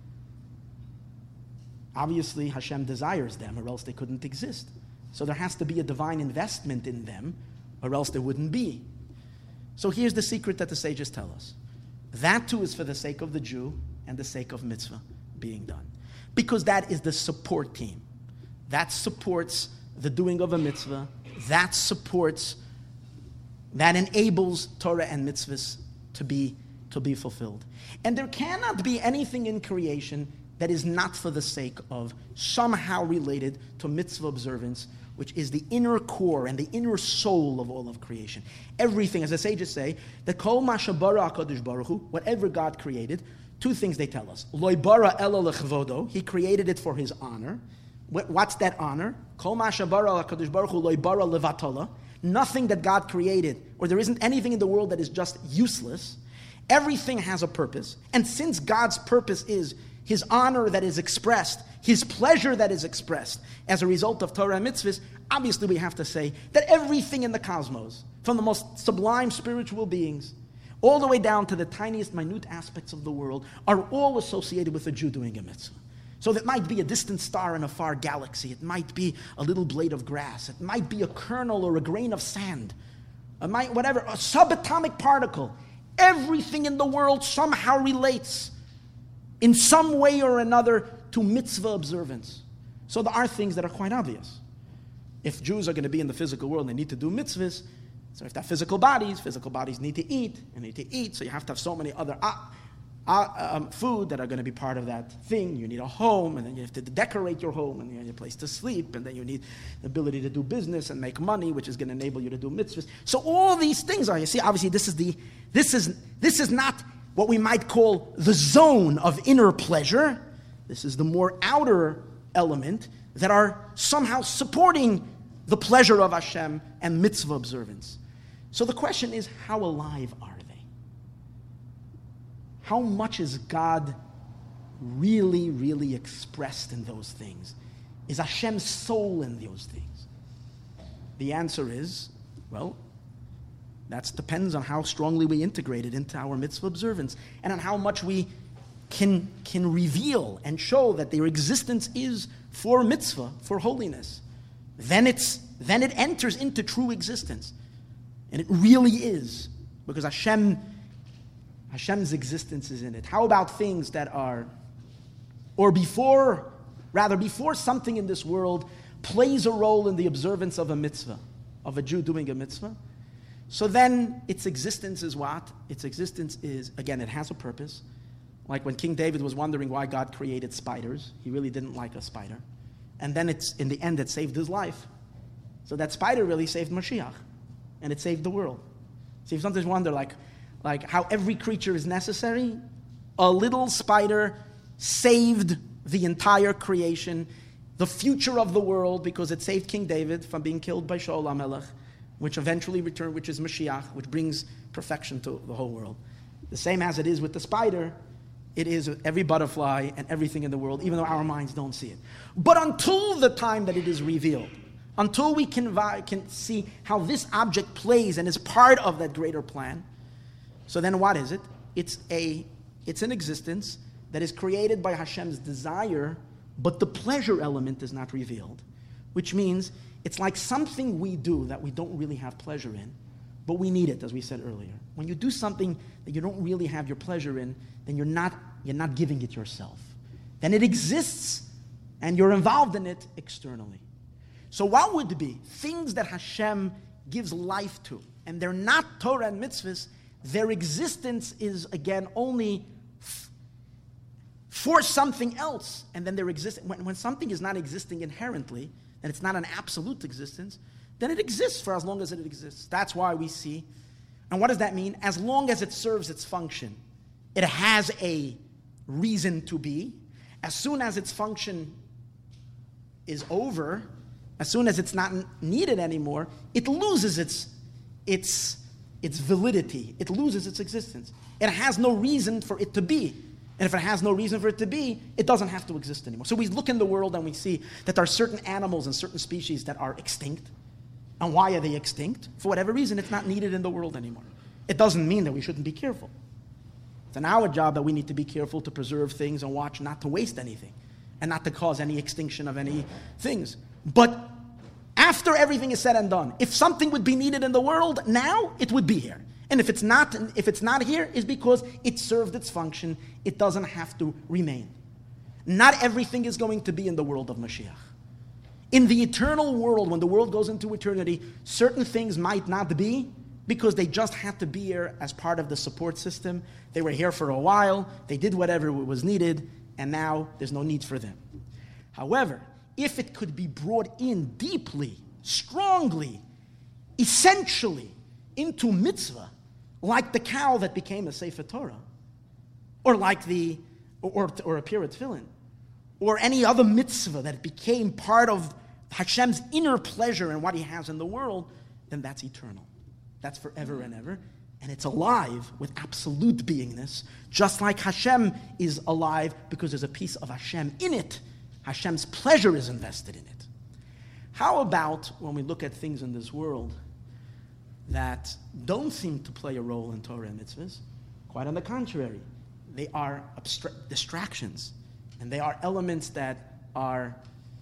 Obviously, Hashem desires them, or else they couldn't exist. So there has to be a divine investment in them, or else there wouldn't be. So here's the secret that the sages tell us. That too is for the sake of the Jew and the sake of mitzvah being done. Because that is the support team. That supports the doing of a mitzvah. That supports, that enables Torah and mitzvahs to be, to be fulfilled. And there cannot be anything in creation that is not for the sake of, somehow related to mitzvah observance, which is the inner core and the inner soul of all of creation. Everything, as the sages say, that kol ma shabara HaKadosh Baruch Hu, whatever God created, two things they tell us. Lo bara ela lechavodo, He created it for His honor. What's that honor? Kol ma shabara HaKadosh Baruch Hu lo bara levatala. Nothing that God created, or there isn't anything in the world that is just useless. Everything has a purpose. And since God's purpose is His honor that is expressed, His pleasure that is expressed as a result of Torah and mitzvahs, obviously we have to say that everything in the cosmos, from the most sublime spiritual beings, all the way down to the tiniest minute aspects of the world, are all associated with a Jew doing a mitzvah. So that might be a distant star in a far galaxy. It might be a little blade of grass. It might be a kernel or a grain of sand. It might, whatever, a subatomic particle. Everything in the world somehow relates in some way or another to mitzvah observance. So there are things that are quite obvious. If Jews are going to be in the physical world, they need to do mitzvahs. So if they have physical bodies, physical bodies need to eat, and need to eat, so you have to have so many other uh, uh, um, food that are going to be part of that thing. You need a home, and then you have to decorate your home, and you need a place to sleep, and then you need the ability to do business and make money, which is going to enable you to do mitzvahs. So all these things are, you see, obviously this is the, this is, this is not what we might call the zone of inner pleasure. This is the more outer element that are somehow supporting the pleasure of Hashem and mitzvah observance. So the question is, how alive are they? How much is God really, really expressed in those things? Is Hashem's soul in those things? The answer is, well, that depends on how strongly we integrate it into our mitzvah observance and on how much we can, can reveal and show that their existence is for mitzvah, for holiness. Then, it's, then it enters into true existence. And it really is, because Hashem, Hashem's existence is in it. How about things that are, or before, rather before something in this world plays a role in the observance of a mitzvah, of a Jew doing a mitzvah? So then its existence is what? Its existence is, again, it has a purpose. Like when King David was wondering why God created spiders. He really didn't like a spider. And then it's in the end it saved his life. So that spider really saved Mashiach. And it saved the world. So you sometimes wonder like, like how every creature is necessary. A little spider saved the entire creation, the future of the world, because it saved King David from being killed by Shaul HaMelech, which eventually returned, which is Mashiach, which brings perfection to the whole world. The same as it is with the spider, it is with every butterfly and everything in the world, even though our minds don't see it. But until the time that it is revealed, until we can, vi- can see how this object plays and is part of that greater plan, so then what is it? It's a, it's an existence that is created by Hashem's desire, but the pleasure element is not revealed, which means it's like something we do that we don't really have pleasure in, but we need it, as we said earlier. When you do something that you don't really have your pleasure in, then you're not, you're not giving it yourself. Then it exists, and you're involved in it externally. So what would be things that Hashem gives life to, and they're not Torah and mitzvahs, their existence is, again, only f- for something else, and then they're existing. When, when something is not existing inherently, and it's not an absolute existence, then it exists for as long as it exists. That's why we see. And what does that mean? As long as it serves its function, it has a reason to be. As soon as its function is over, as soon as it's not needed anymore, it loses its, its, its validity. It loses its existence. It has no reason for it to be. And if it has no reason for it to be, it doesn't have to exist anymore. So we look in the world and we see that there are certain animals and certain species that are extinct. And why are they extinct? For whatever reason, it's not needed in the world anymore. It doesn't mean that we shouldn't be careful. It's in our job that we need to be careful to preserve things and watch not to waste anything and not to cause any extinction of any things. But after everything is said and done, if something would be needed in the world now, it would be here. And if it's not, if it's not here, it's because it served its function. It doesn't have to remain. Not everything is going to be in the world of Mashiach. In the eternal world, when the world goes into eternity, certain things might not be because they just had to be here as part of the support system. They were here for a while. They did whatever was needed, and now there's no need for them. However, if it could be brought in deeply, strongly, essentially into mitzvah, like the cow that became a Sefer Torah, or like the, or, or a Pirut Tefillin, or any other mitzvah that became part of Hashem's inner pleasure and what He has in the world, then that's eternal. That's forever and ever. And it's alive with absolute beingness, just like Hashem is alive because there's a piece of Hashem in it. Hashem's pleasure is invested in it. How about when we look at things in this world that don't seem to play a role in Torah and mitzvahs? Quite on the contrary. They are abstra- distractions. And they are elements that are,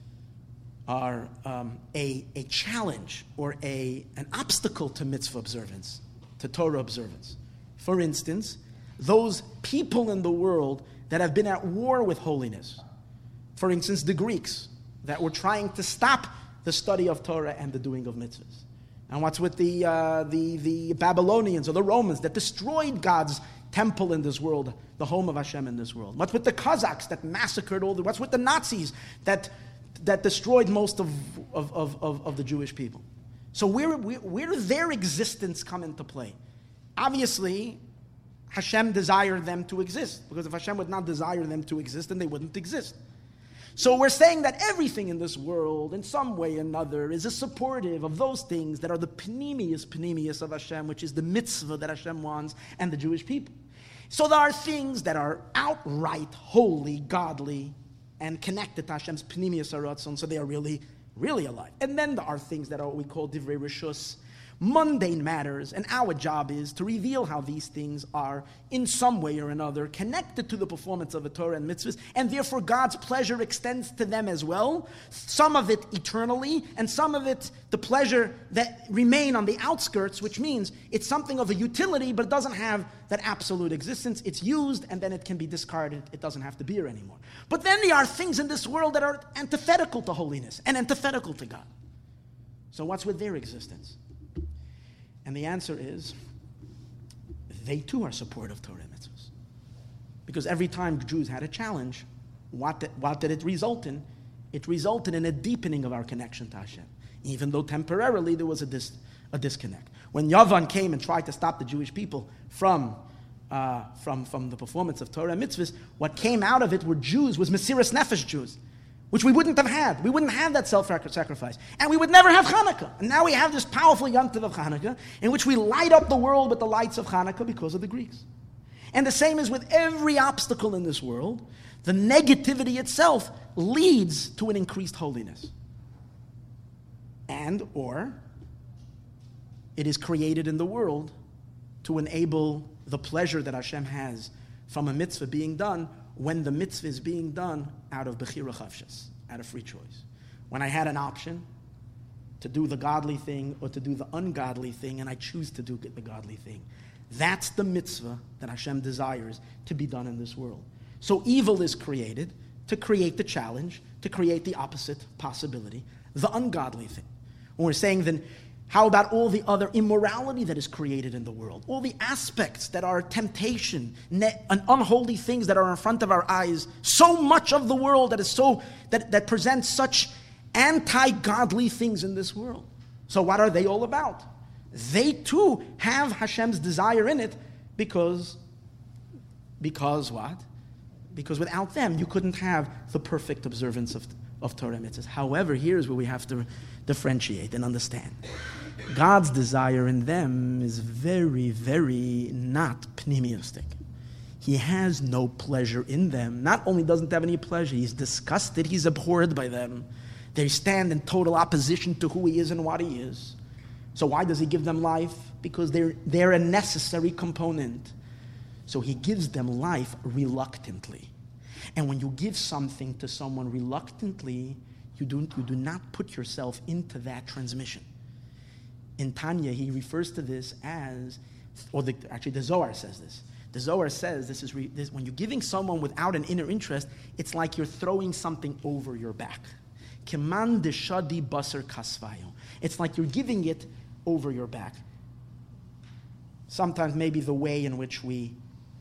are um, a, a challenge or a, an obstacle to mitzvah observance, to Torah observance. For instance, those people in the world that have been at war with holiness. For instance, the Greeks that were trying to stop the study of Torah and the doing of mitzvahs. And what's with the, uh, the, the Babylonians or the Romans that destroyed God's temple in this world, the home of Hashem in this world? What's with the Kazakhs that massacred all the... What's with the Nazis that, that destroyed most of, of, of, of, of the Jewish people? So where, where, where does their existence come into play? Obviously, Hashem desired them to exist, because if Hashem would not desire them to exist, then they wouldn't exist. So we're saying that everything in this world, in some way or another, is a supportive of those things that are the panemius, panemius of Hashem, which is the mitzvah that Hashem wants, and the Jewish people. So there are things that are outright holy, godly, and connected to Hashem's panemius aratzon, so they are really, really alive. And then there are things that are what we call divrei rishus, mundane matters, and our job is to reveal how these things are, in some way or another, connected to the performance of the Torah and mitzvahs, and therefore God's pleasure extends to them as well. Some of it eternally, and some of it the pleasure that remain on the outskirts, which means it's something of a utility, but it doesn't have that absolute existence. It's used, and then it can be discarded. It doesn't have to be here anymore. But then there are things in this world that are antithetical to holiness and antithetical to God. So what's with their existence? And the answer is, they too are supportive of Torah and mitzvahs. Because every time Jews had a challenge, what did, what did it result in? It resulted in a deepening of our connection to Hashem, even though temporarily there was a, dis, a disconnect. When Yavan came and tried to stop the Jewish people from, uh, from, from the performance of Torah and mitzvahs, what came out of it were Jews, was Mesiras Nefesh Jews, which we wouldn't have had. We wouldn't have that self-sacrifice. And we would never have Hanukkah. And now we have this powerful Yom Tov of Hanukkah, in which we light up the world with the lights of Hanukkah because of the Greeks. And the same is with every obstacle in this world. The negativity itself leads to an increased holiness. And, or, it is created in the world to enable the pleasure that Hashem has from a mitzvah being done, when the mitzvah is being done out of bechira chavshas, out of free choice. When I had an option to do the godly thing or to do the ungodly thing, and I choose to do the godly thing, that's the mitzvah that Hashem desires to be done in this world. So evil is created to create the challenge, to create the opposite possibility, the ungodly thing. When we're saying then, how about all the other immorality that is created in the world? All the aspects that are temptation, ne- and unholy things that are in front of our eyes. So much of the world that is so that, that presents such anti-godly things in this world. So what are they all about? They too have Hashem's desire in it, because, because what? Because without them you couldn't have the perfect observance of, of Torah mitzvahs. However, here's where we have to differentiate and understand. God's desire in them is very, very not pneumistic. He has no pleasure in them. Not only doesn't have any pleasure, he's disgusted, he's abhorred by them. They stand in total opposition to who he is and what he is. So why does he give them life? Because they're, they're a necessary component. So he gives them life reluctantly. And when you give something to someone reluctantly, you do, you do not put yourself into that transmission. In Tanya, he refers to this as, or the, actually the Zohar says this. The Zohar says this is re, this, when you're giving someone without an inner interest, it's like you're throwing something over your back. Keman deshadi basar kasvayo. It's like you're giving it over your back. Sometimes maybe the way in which we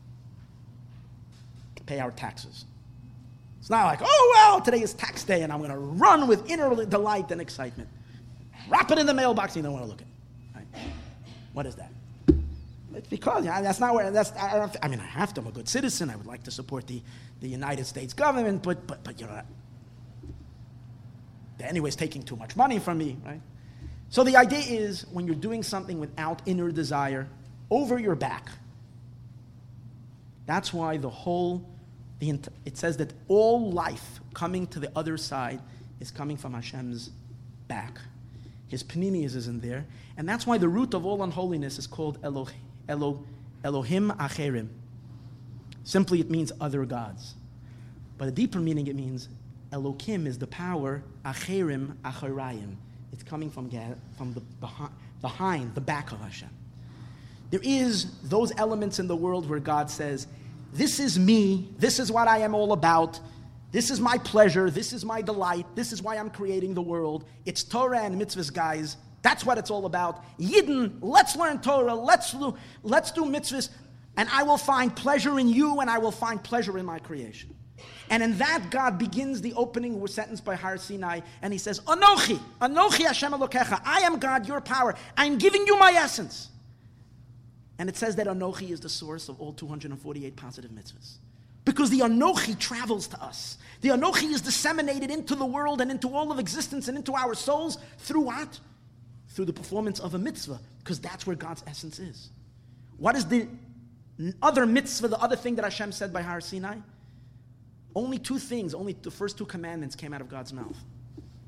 pay our taxes. It's not like, oh, well, today is tax day and I'm going to run with inner delight and excitement. Wrap it in the mailbox, you don't want to look at it. Right? What is that? It's because yeah, that's not where, that's, I, don't, I mean, I have to, I'm a good citizen. I would like to support the, the United States government, but, but, but you know, they're anyways taking too much money from me, right? So the idea is, when you're doing something without inner desire, over your back, that's why the whole, the it says that all life coming to the other side is coming from Hashem's back. His panemius is in there. And that's why the root of all unholiness is called Elo, Elo, Elohim Acherim. Simply it means other gods. But a deeper meaning, it means Elokim is the power, Acherim Acherayim. It's coming from, from the behind, behind, the back of Hashem. There is those elements in the world where God says, this is me, this is what I am all about, this is my pleasure, this is my delight, this is why I'm creating the world. It's Torah and mitzvahs, guys. That's what it's all about. Yidden, let's learn Torah, let's do, let's do mitzvahs, and I will find pleasure in you, and I will find pleasure in my creation. And in that, God begins the opening sentence by Har Sinai, and he says, Anochi, Anochi Hashem Elokecha, I am God, your power. I'm giving you my essence. And it says that Anochi is the source of all two hundred forty-eight positive mitzvahs. Because the Anochi travels to us. The Anochi is disseminated into the world and into all of existence and into our souls through what? Through the performance of a mitzvah, because that's where God's essence is. What is the other mitzvah, the other thing that Hashem said by Har Sinai? Only two things, only the first two commandments came out of God's mouth.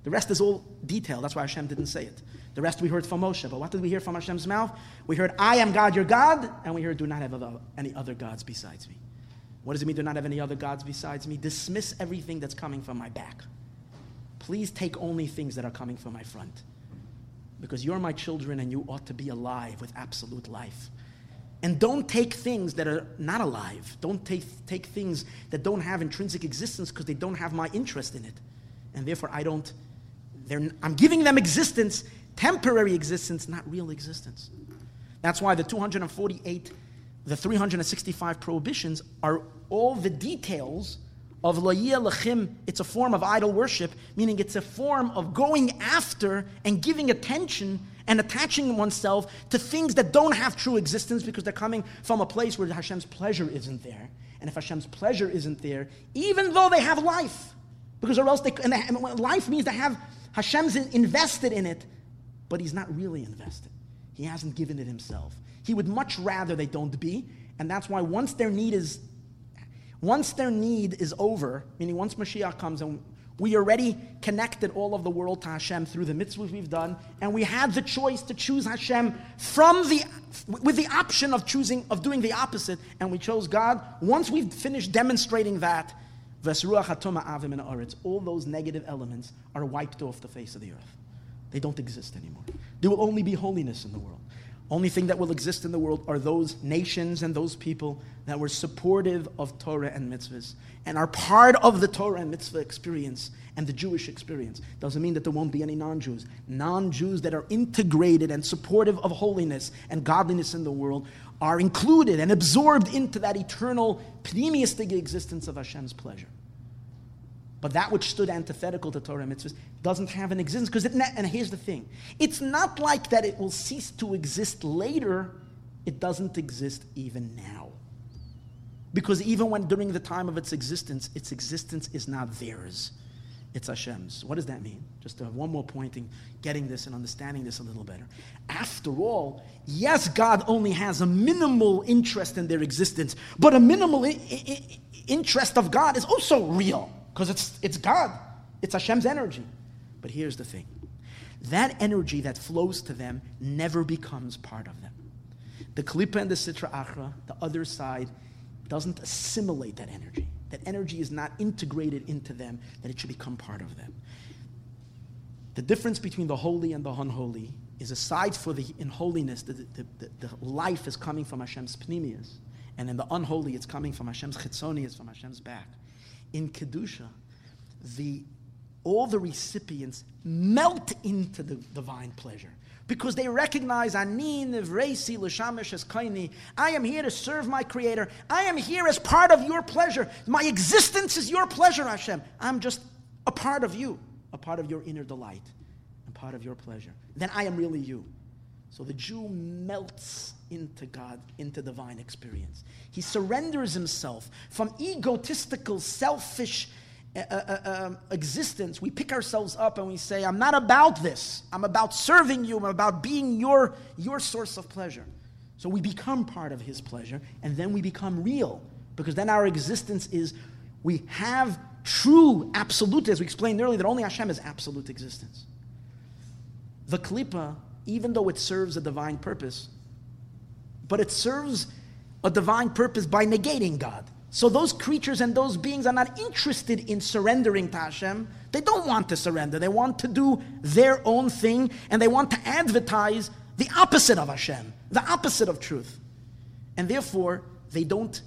The rest is all detail. That's why Hashem didn't say it. The rest we heard from Moshe. But what did we hear from Hashem's mouth? We heard, I am God, your God. And we heard, do not have other, any other gods besides me. What does it mean, do not have any other gods besides me? Dismiss everything that's coming from my back. Please take only things that are coming from my front. Because you're my children and you ought to be alive with absolute life. And don't take things that are not alive. Don't take, take things that don't have intrinsic existence because they don't have my interest in it. And therefore I don't, they're, I'm giving them existence, temporary existence, not real existence. That's why the two hundred forty-eight, the three hundred sixty-five prohibitions are all the details of La'yeh Lachim. It's a form of idol worship, meaning it's a form of going after and giving attention and attaching oneself to things that don't have true existence because they're coming from a place where Hashem's pleasure isn't there. And if Hashem's pleasure isn't there, even though they have life, because or else they, and, they, and life means they have, Hashem's invested in it, but He's not really invested. He hasn't given it Himself. He would much rather they don't be, and that's why once their need is, once their need is over, meaning once Mashiach comes and we already connected all of the world to Hashem through the mitzvahs we've done, and we had the choice to choose Hashem from the, with the option of choosing, of doing the opposite, and we chose God. Once we've finished demonstrating that, all those negative elements are wiped off the face of the earth. They don't exist anymore. There will only be holiness in the world. Only thing that will exist in the world are those nations and those people that were supportive of Torah and mitzvahs and are part of the Torah and mitzvah experience and the Jewish experience. Doesn't mean that there won't be any non-Jews. Non-Jews that are integrated and supportive of holiness and godliness in the world are included and absorbed into that eternal pneumistic existence of Hashem's pleasure. But that which stood antithetical to Torah and mitzvahs doesn't have an existence. Because it, and here's the thing. It's not like that it will cease to exist later. It doesn't exist even now. Because even when during the time of its existence, its existence is not theirs. It's Hashem's. What does that mean? Just to have one more point in getting this and understanding this a little better. After all, yes, God only has a minimal interest in their existence. But a minimal I- I- interest of God is also real. Because it's it's God. It's Hashem's energy. But here's the thing. That energy that flows to them never becomes part of them. The Klippa and the Sitra Achra, the other side, doesn't assimilate that energy. That energy is not integrated into them, that it should become part of them. The difference between the holy and the unholy is, aside for the in holiness, the, the, the, the life is coming from Hashem's pnimius, and in the unholy it's coming from Hashem's chitzonius, from Hashem's back. In Kedusha, the, all the recipients melt into the divine pleasure because they recognize, Ani nivreisi l'shamesh es kaini. I am here to serve my Creator. I am here as part of your pleasure. My existence is your pleasure, Hashem. I'm just a part of you, a part of your inner delight, a part of your pleasure. Then I am really you. So the Jew melts into God, into divine experience. He surrenders himself from egotistical, selfish uh, uh, uh, existence. We pick ourselves up and we say, I'm not about this. I'm about serving you. I'm about being your, your source of pleasure. So we become part of His pleasure, and then we become real, because then our existence is, we have true, absolute, as we explained earlier, that only Hashem is absolute existence. The Klippa, even though it serves a divine purpose, but it serves a divine purpose by negating God. So those creatures and those beings are not interested in surrendering to Hashem. They don't want to surrender. They want to do their own thing, and they want to advertise the opposite of Hashem, the opposite of truth. And therefore, they don't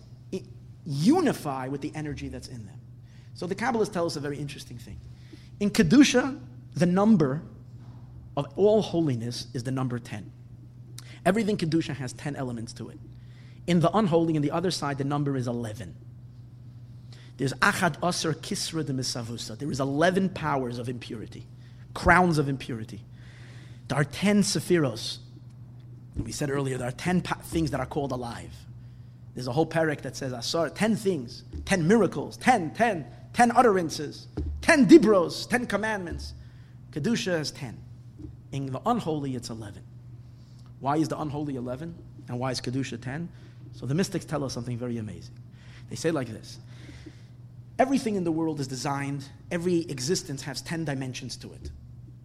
unify with the energy that's in them. So the Kabbalists tell us a very interesting thing. In Kedusha, the number of all holiness is the number ten. Everything Kedusha has ten elements to it. In the unholy, on the other side, the number is eleven. There's Achad Asar Kisra de Misavusa. There is eleven powers of impurity, crowns of impurity. There are ten Sephiros. We said earlier, there are ten pa- things that are called alive. There's a whole parak that says Asar, ten things, ten miracles, ten, ten, ten utterances, ten dibros, ten commandments. Kedusha has ten. In the unholy, it's eleven. Why is the unholy eleven? And why is Kedusha ten? So the mystics tell us something very amazing. They say like this. Everything in the world is designed, every existence has ten dimensions to it.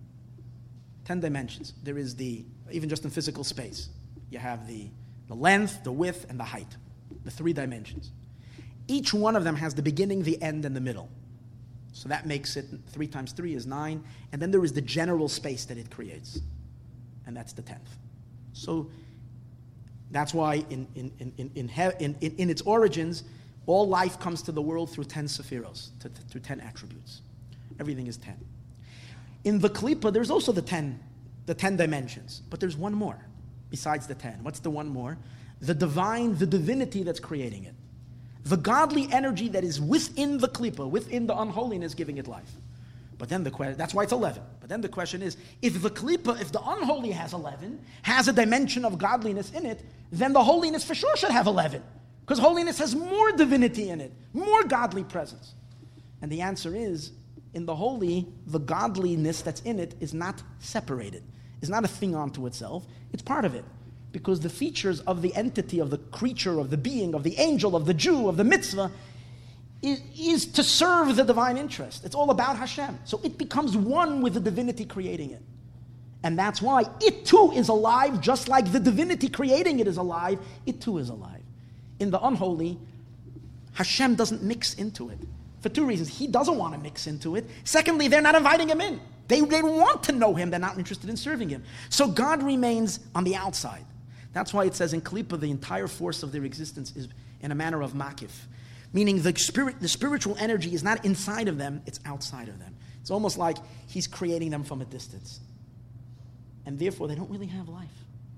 Ten dimensions. There is the, even just in physical space, you have the, the length, the width, and the height. The three dimensions. Each one of them has the beginning, the end, and the middle. So that makes it, three times three is nine. And then there is the general space that it creates. And that's the tenth. So that's why in, in, in, in, in, in, in, in its origins, all life comes to the world through ten sephiros, to, to, through ten attributes. Everything is ten. In the Klippa, there's also the ten, the ten dimensions. But there's one more besides the ten. What's the one more? The divine, the divinity that's creating it. The godly energy that is within the Klippa, within the unholiness, giving it life. But then the question, that's why it's eleven. But then the question is, if the Klippa, if the unholy has eleven, has a dimension of godliness in it, then the holiness for sure should have eleven. Because holiness has more divinity in it, more godly presence. And the answer is, in the holy, the godliness that's in it is not separated. It's not a thing unto itself. It's part of it. Because the features of the entity, of the creature, of the being, of the angel, of the Jew, of the mitzvah, is, is to serve the divine interest. It's all about Hashem. So it becomes one with the divinity creating it. And that's why it too is alive, just like the divinity creating it is alive, it too is alive. In the unholy, Hashem doesn't mix into it. For two reasons. He doesn't want to mix into it. Secondly, they're not inviting him in. They, they want to know him. They're not interested in serving him. So God remains on the outside. That's why it says in Klippa, the entire force of their existence is in a manner of makif. Meaning the spirit, the spiritual energy is not inside of them, it's outside of them. It's almost like he's creating them from a distance. And therefore, they don't really have life.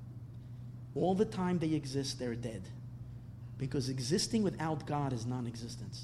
All the time they exist, they're dead. Because existing without God is non-existence.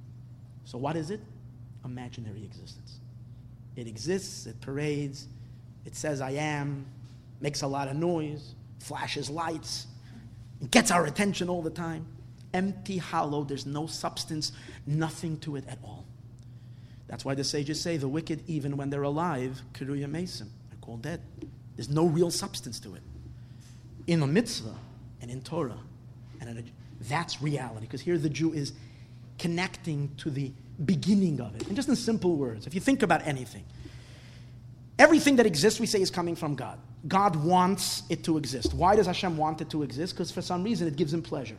So what is it? Imaginary existence. It exists, it parades, it says I am, makes a lot of noise, flashes lights, it gets our attention all the time. Empty, hollow, there's no substance, nothing to it at all. That's why the sages say the wicked, even when they're alive, kiruya mesim, they're called dead. There's no real substance to it. In a mitzvah and in Torah, and in a, that's reality. Because here the Jew is connecting to the beginning of it. And just in simple words, if you think about anything, everything that exists, we say, is coming from God. God wants it to exist. Why does Hashem want it to exist? Because for some reason it gives him pleasure.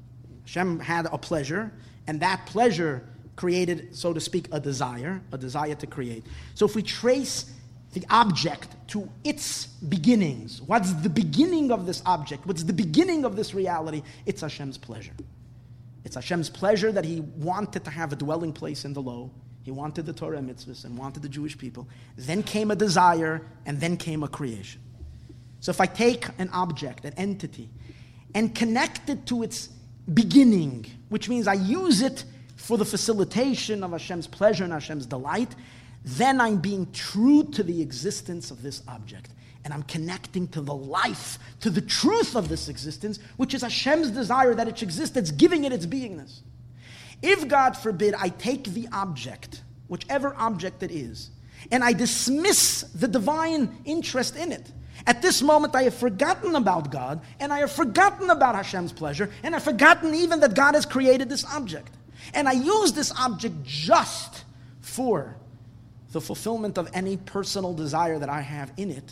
Hashem had a pleasure, and that pleasure created, so to speak, a desire, a desire to create. So if we trace the object to its beginnings, what's the beginning of this object? What's the beginning of this reality? It's Hashem's pleasure. It's Hashem's pleasure that he wanted to have a dwelling place in the low. He wanted the Torah and mitzvahs and wanted the Jewish people. Then came a desire, and then came a creation. So if I take an object, an entity, and connect it to its beginning, which means I use it for the facilitation of Hashem's pleasure and Hashem's delight, then I'm being true to the existence of this object. And I'm connecting to the life, to the truth of this existence, which is Hashem's desire that it should exist, that's giving it its beingness. If, God forbid, I take the object, whichever object it is, and I dismiss the divine interest in it, at this moment I have forgotten about God, and I have forgotten about Hashem's pleasure, and I've forgotten even that God has created this object. And I use this object just for the fulfillment of any personal desire that I have in it,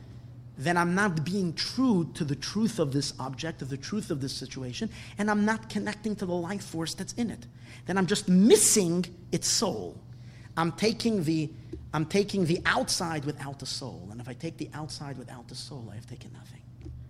then I'm not being true to the truth of this object, of the truth of this situation, and I'm not connecting to the life force that's in it. Then I'm just missing its soul. I'm taking the, I'm taking the outside without the soul. And if I take the outside without the soul, I have taken nothing.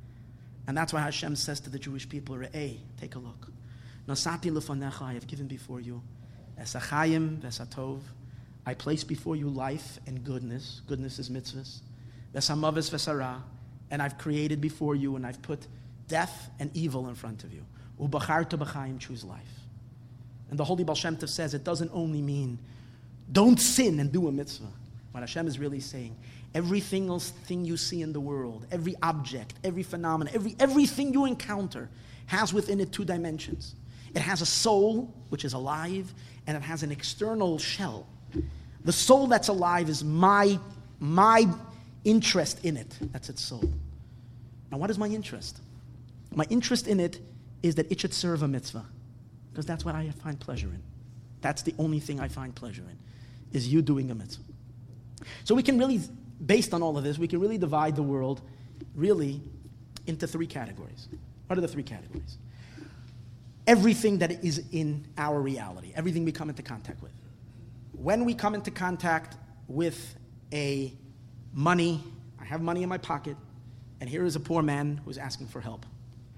And that's why Hashem says to the Jewish people, Re'eh, take a look. Nosati lefanecha, I have given before you, esachayim vesatov, I place before you life and goodness. Goodness is mitzvahs. Vesamavis vesara, and I've created before you, and I've put death and evil in front of you. Ubacharta b'chaim, choose life. And the Holy Baal Shem Tov says it doesn't only mean don't sin and do a mitzvah. What Hashem is really saying, every single thing you see in the world, every object, every phenomenon, every everything you encounter has within it two dimensions. It has a soul, which is alive, and it has an external shell. The soul that's alive is my, my interest in it. That's its soul. Now, what is my interest? My interest in it is that it should serve a mitzvah, because that's what I find pleasure in. That's the only thing I find pleasure in, is you doing a mitzvah. So we can really, based on all of this, we can really divide the world really into three categories. What are the three categories? Everything that is in our reality, everything we come into contact with. When we come into contact with a money, I have money in my pocket, and here is a poor man who's asking for help.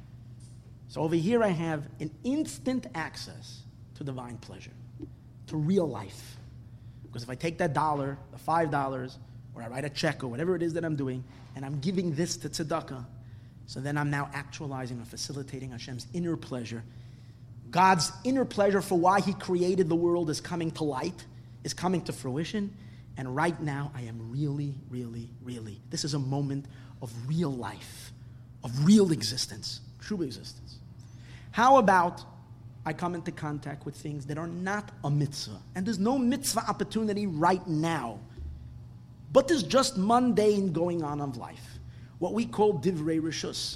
So over here I have an instant access to divine pleasure, to real life. Because if I take that dollar, the five dollars, or I write a check or whatever it is that I'm doing, and I'm giving this to tzedakah, so then I'm now actualizing or facilitating Hashem's inner pleasure. God's inner pleasure for why He created the world is coming to light, is coming to fruition. And right now, I am really, really, really, this is a moment of real life, of real existence, true existence. How about I come into contact with things that are not a mitzvah, and there's no mitzvah opportunity right now, but there's just mundane going on of life, what we call divrei rishus,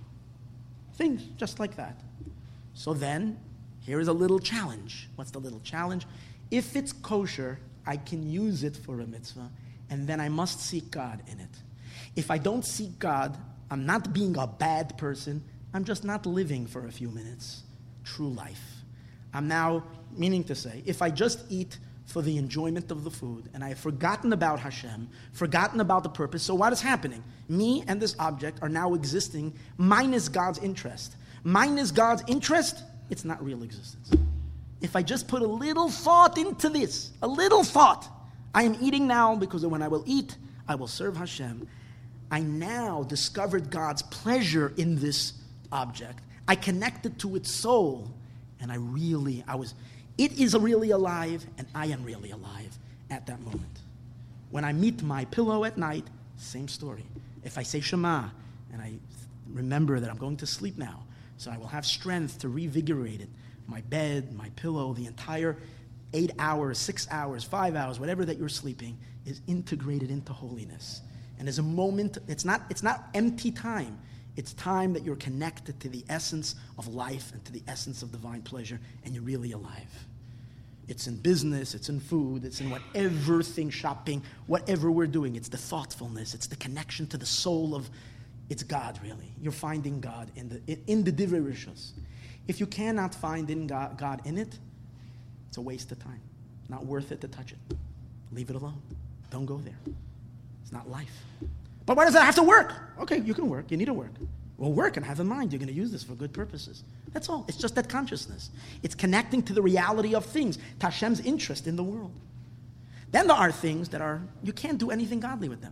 things just like that. So then, here is a little challenge. What's the little challenge? If it's kosher, I can use it for a mitzvah, and then I must seek God in it. If I don't seek God, I'm not being a bad person, I'm just not living for a few minutes. True life. I'm now, meaning to say, if I just eat for the enjoyment of the food, and I have forgotten about Hashem, forgotten about the purpose, so what is happening? Me and this object are now existing minus God's interest. Minus God's interest, it's not real existence. If I just put a little thought into this, a little thought, I am eating now because when I will eat, I will serve Hashem. I now discovered God's pleasure in this object. I connected to its soul, and I really, I was, it is really alive, and I am really alive at that moment. When I meet my pillow at night, same story. If I say Shema, and I remember that I'm going to sleep now, so I will have strength to revigorate it, my bed, my pillow, the entire eight hours, six hours, five hours, whatever that you're sleeping, is integrated into holiness. And as a moment, it's not, it's not empty time. It's time that you're connected to the essence of life and to the essence of divine pleasure, and you're really alive. It's in business, it's in food, it's in whatever thing, shopping, whatever we're doing. It's the thoughtfulness, it's the connection to the soul of, it's God, really. You're finding God in the in the divrei rishus. If you cannot find in God, God in it, it's a waste of time. Not worth it to touch it. Leave it alone. Don't go there. It's not life. But why does that have to work? Okay, you can work. You need to work. Well, work and have in mind you're going to use this for good purposes. That's all. It's just that consciousness. It's connecting to the reality of things, to Hashem's interest in the world. Then there are things that are, you can't do anything godly with them.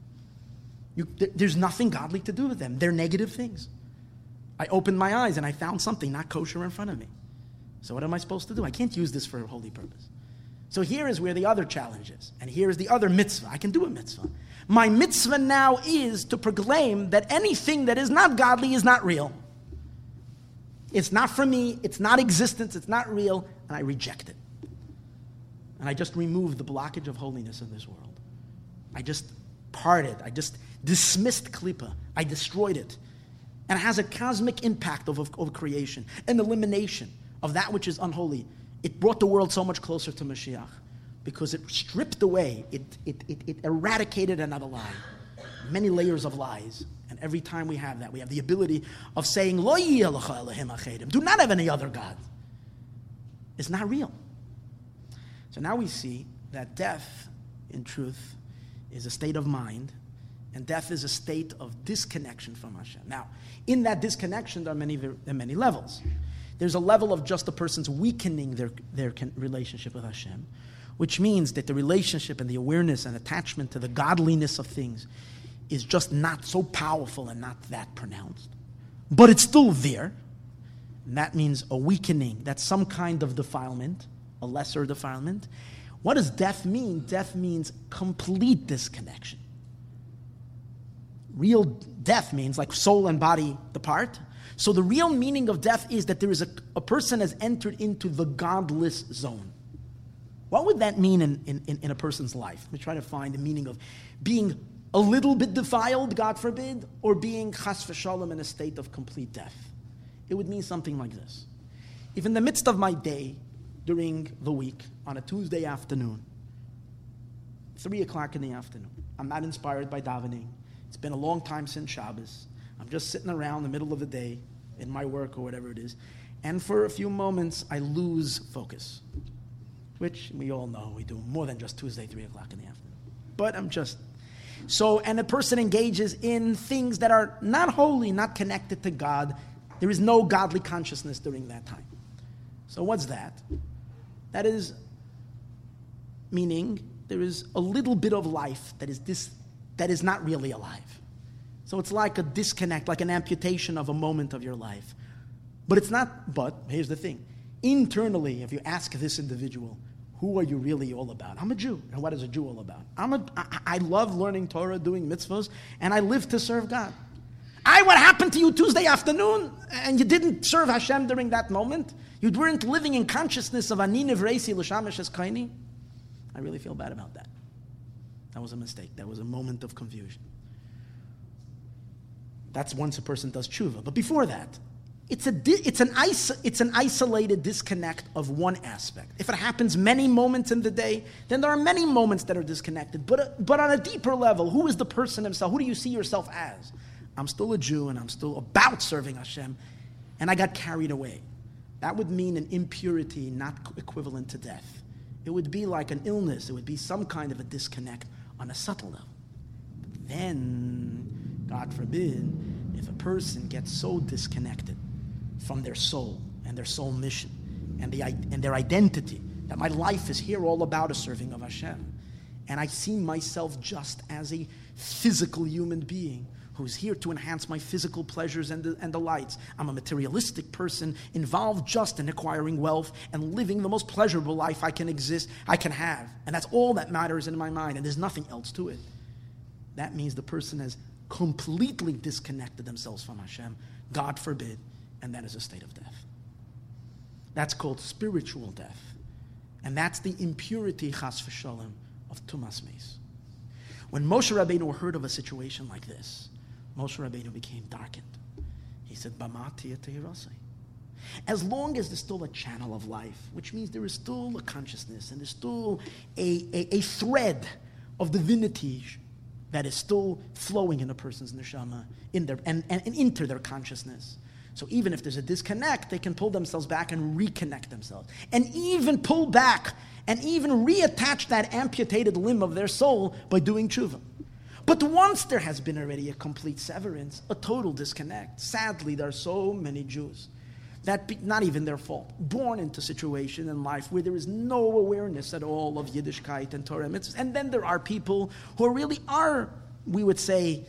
You, th- there's nothing godly to do with them. They're negative things. I opened my eyes and I found something not kosher in front of me. So what am I supposed to do? I can't use this for a holy purpose. So here is where the other challenge is. And here is the other mitzvah. I can do a mitzvah. My mitzvah now is to proclaim that anything that is not godly is not real. It's not for me. It's not existence. It's not real. And I reject it. And I just remove the blockage of holiness in this world. I just parted. I just dismissed Klippa. I destroyed it. And it has a cosmic impact of, of, of creation, an elimination of that which is unholy. It brought the world so much closer to Mashiach because it stripped away, it, it, it, it eradicated another lie, many layers of lies. And every time we have that, we have the ability of saying, Lo yeh lecha Elohim achedim, do not have any other God. It's not real. So now we see that death, in truth, is a state of mind, and death is a state of disconnection from Hashem. Now, in that disconnection, there are many, there are many levels. There's a level of just a person's weakening their, their relationship with Hashem, which means that the relationship and the awareness and attachment to the godliness of things is just not so powerful and not that pronounced. But it's still there. And that means a weakening. That's some kind of defilement, a lesser defilement. What does death mean? Death means complete disconnection. Real death means like soul and body depart. So the real meaning of death is that there is a, a person has entered into the godless zone. What would that mean in, in, in a person's life? Let me try to find the meaning of being a little bit defiled, God forbid, or being chas v'shalom in a state of complete death. It would mean something like this. If in the midst of my day, during the week on a Tuesday afternoon, three o'clock in the afternoon. I'm not inspired by davening. It's been a long time since Shabbos. I'm just sitting around the middle of the day in my work or whatever it is. And for a few moments, I lose focus, which we all know we do more than just Tuesday, three o'clock in the afternoon. But I'm just... So, and a person engages in things that are not holy, not connected to God. There is no godly consciousness during that time. So what's that? That is meaning there is a little bit of life that is this, that is not really alive. So it's like a disconnect, like an amputation of a moment of your life. But it's not, but here's the thing. Internally, if you ask this individual, who are you really all about? I'm a Jew. And what is a Jew all about? I'm a, I, I love learning Torah, doing mitzvahs, and I live to serve God. I, what happened to you Tuesday afternoon, and you didn't serve Hashem during that moment? You weren't living in consciousness of Ani Nivresi L'Shamash Eskaini? I really feel bad about that. That was a mistake. That was a moment of confusion. That's once a person does tshuva. But before that, It's, a, it's, an iso, it's an isolated disconnect of one aspect. If it happens many moments in the day, then there are many moments that are disconnected. But, but on a deeper level, who is the person himself? Who do you see yourself as? I'm still a Jew and I'm still about serving Hashem, and I got carried away. That would mean an impurity not equivalent to death. It would be like an illness. It would be some kind of a disconnect on a subtle level. Then, God forbid, if a person gets so disconnected from their soul and their soul mission and, the, and their identity, that my life is here all about a serving of Hashem, and I see myself just as a physical human being who's here to enhance my physical pleasures and, the, and delights. I'm a materialistic person involved just in acquiring wealth and living the most pleasurable life I can exist, I can have. And that's all that matters in my mind, and there's nothing else to it. That means the person has completely disconnected themselves from Hashem, God forbid, and that is a state of death. That's called spiritual death. And that's the impurity, chas v'shalom, of Tumas Meis. When Moshe Rabbeinu heard of a situation like this, Moshe Rabbeinu became darkened. He said, Bamati etehirasei. As long as there's still a channel of life, which means there is still a consciousness and there's still a, a, a thread of divinity that is still flowing in a person's neshama in their, and, and, and into their consciousness. So even if there's a disconnect, they can pull themselves back and reconnect themselves. And even pull back and even reattach that amputated limb of their soul by doing tshuva. But once there has been already a complete severance, a total disconnect, sadly there are so many Jews that, be, not even their fault, born into a situation in life where there is no awareness at all of Yiddishkeit and Torah mitzvahs. And then there are people who really are, we would say,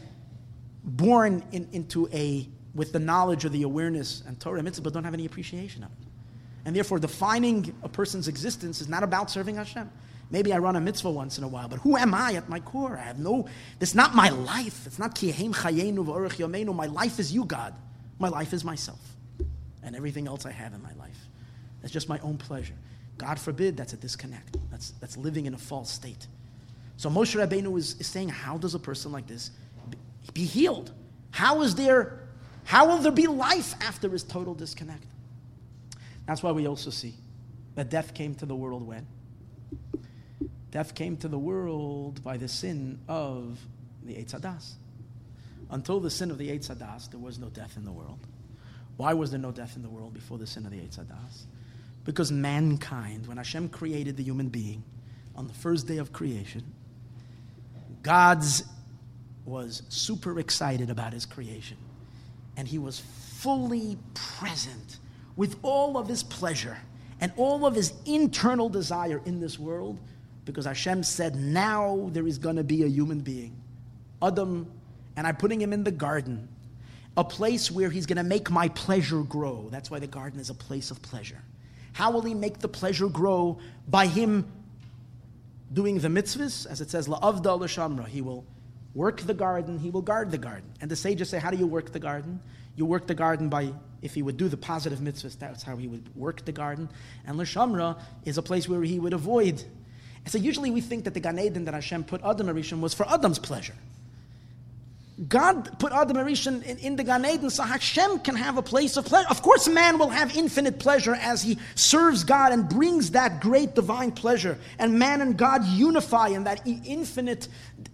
born in, into a, with the knowledge of the awareness and Torah mitzvahs, but don't have any appreciation of it. And therefore defining a person's existence is not about serving Hashem. Maybe I run a mitzvah once in a while, but who am I at my core? I have no, it's not my life. It's not ki heim chayenu v'orech yomeinu. My life is you, God. My life is myself. And everything else I have in my life. That's just my own pleasure. God forbid, that's a disconnect. That's, that's living in a false state. So Moshe Rabbeinu is, is saying, how does a person like this be, be healed? How is there, how will there be life after his total disconnect? That's why we also see that death came to the world when? Death came to the world by the sin of the Eitz Hadas. Until the sin of the Eitz Hadas, there was no death in the world. Why was there no death in the world before the sin of the Eitz Hadas? Because mankind, when Hashem created the human being on the first day of creation, God's was super excited about his creation. And he was fully present with all of his pleasure and all of his internal desire in this world, because Hashem said, now there is going to be a human being, Adam, and I'm putting him in the garden, a place where he's going to make my pleasure grow. That's why the garden is a place of pleasure. How will he make the pleasure grow? By him doing the mitzvahs, as it says, la'avda l'shamra. He will work the garden, he will guard the garden. And the sages say, how do you work the garden? You work the garden by, if he would do the positive mitzvahs, that's how he would work the garden. And l'shamra is a place where he would avoid. And so usually we think that the Gan Eden that Hashem put Adam Arishon was for Adam's pleasure. God put Adam Rishon in, in the Gan Eden so Hashem can have a place of pleasure. Of course, man will have infinite pleasure as he serves God and brings that great divine pleasure. And man and God unify in that infinite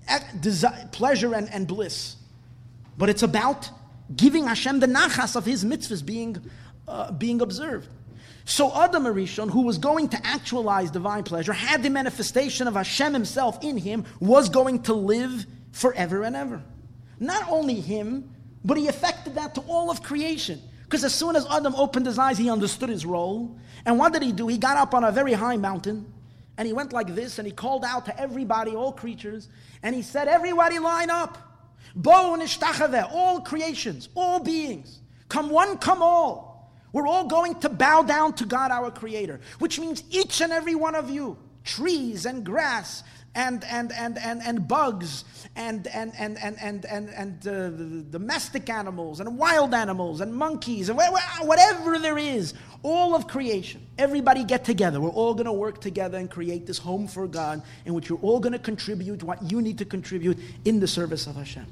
pleasure and, and bliss. But it's about giving Hashem the nachas of his mitzvahs being, uh, being observed. So Adam Rishon, who was going to actualize divine pleasure, had the manifestation of Hashem himself in him, was going to live forever and ever. Not only him, but he affected that to all of creation. Because as soon as Adam opened his eyes, he understood his role. And what did he do? He got up on a very high mountain, and he went like this, and he called out to everybody, all creatures, and he said, everybody line up. Bo nishtachaveh, all creations, all beings. Come one, come all. We're all going to bow down to God, our Creator, which means each and every one of you, trees and grass and and and and, and bugs and and and and and and, and uh, domestic animals and wild animals and monkeys and whatever there is, all of creation, everybody get together. We're all going to work together and create this home for God in which you're all going to contribute what you need to contribute in the service of Hashem.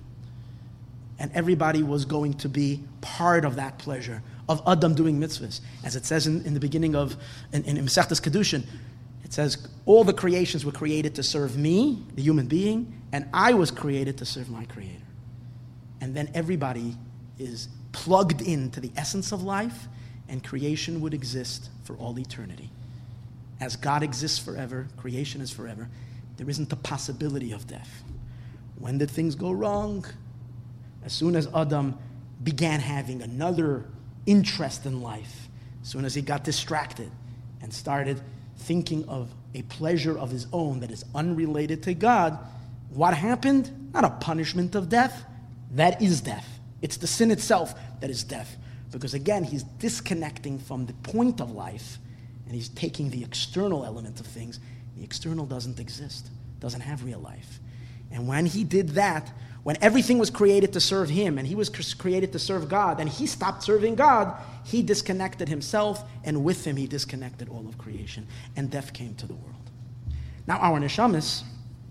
And everybody was going to be part of that pleasure of Adam doing mitzvahs. As it says in, in the beginning of, in, in Masechtas Kedushin, it says, all the creations were created to serve me, the human being, and I was created to serve my Creator. And then everybody is plugged into the essence of life, and creation would exist for all eternity. As God exists forever, creation is forever, there isn't the possibility of death. When did things go wrong? As soon as Adam began having another interest in life, as soon as he got distracted and started thinking of a pleasure of his own that is unrelated to God, what happened? Not a punishment of death. That is death. It's the sin itself that is death. Because again, he's disconnecting from the point of life and he's taking the external element of things. The external doesn't exist, doesn't have real life. And when he did that, when everything was created to serve him and he was created to serve God and he stopped serving God, he disconnected himself, and with him he disconnected all of creation, and death came to the world. Now our neshamas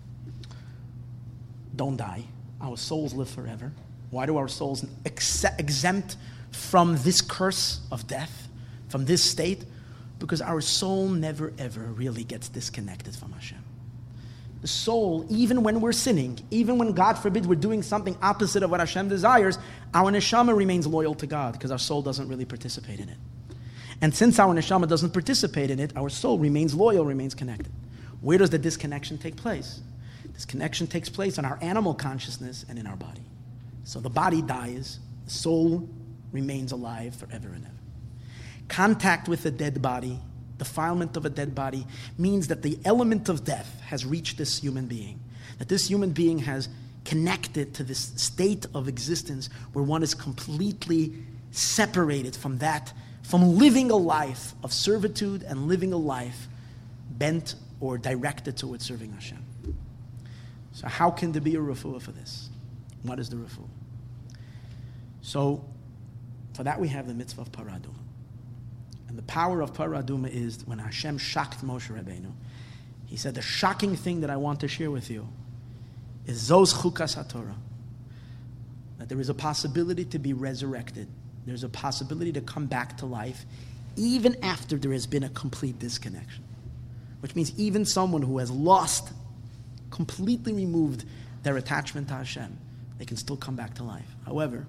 don't die. Our souls live forever. Why do our souls ex- exempt from this curse of death, from this state? Because our soul never ever really gets disconnected from Hashem. The soul, even when we're sinning, even when, God forbid, we're doing something opposite of what Hashem desires, our neshama remains loyal to God because our soul doesn't really participate in it. And since our neshama doesn't participate in it, our soul remains loyal, remains connected. Where does the disconnection take place? This connection takes place in our animal consciousness and in our body. So the body dies, the soul remains alive forever and ever. Contact with the dead body, defilement of a dead body, means that the element of death has reached this human being. That this human being has connected to this state of existence where one is completely separated from that, from living a life of servitude and living a life bent or directed towards serving Hashem. So how can there be a refuah for this? What is the refuah? So for that we have the mitzvah of Parah Adumah. And the power of Parah Adumah is when Hashem shocked Moshe Rabbeinu. He said, the shocking thing that I want to share with you is Zos Chukas HaTorah. That there is a possibility to be resurrected. There's a possibility to come back to life even after there has been a complete disconnection. Which means even someone who has lost, completely removed their attachment to Hashem, they can still come back to life. However,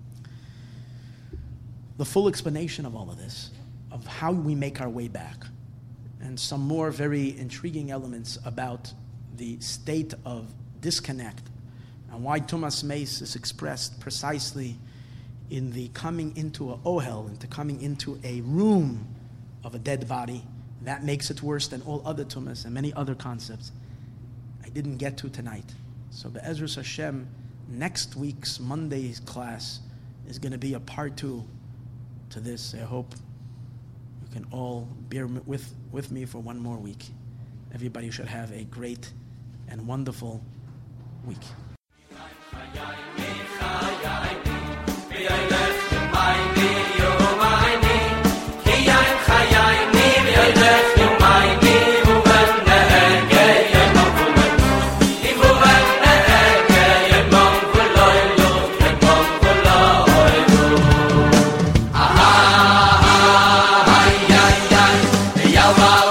the full explanation of all of this, of how we make our way back, and some more very intriguing elements about the state of disconnect, and why Tumas Meis is expressed precisely in the coming into a ohel, into coming into a room of a dead body. That makes it worse than all other Tumas and many other concepts I didn't get to tonight. So Be'ezras Hashem, next week's Monday's class is going to be a part two to this. I hope you can all bear with, with me for one more week. Everybody should have a great and wonderful week. Thank you. Bracha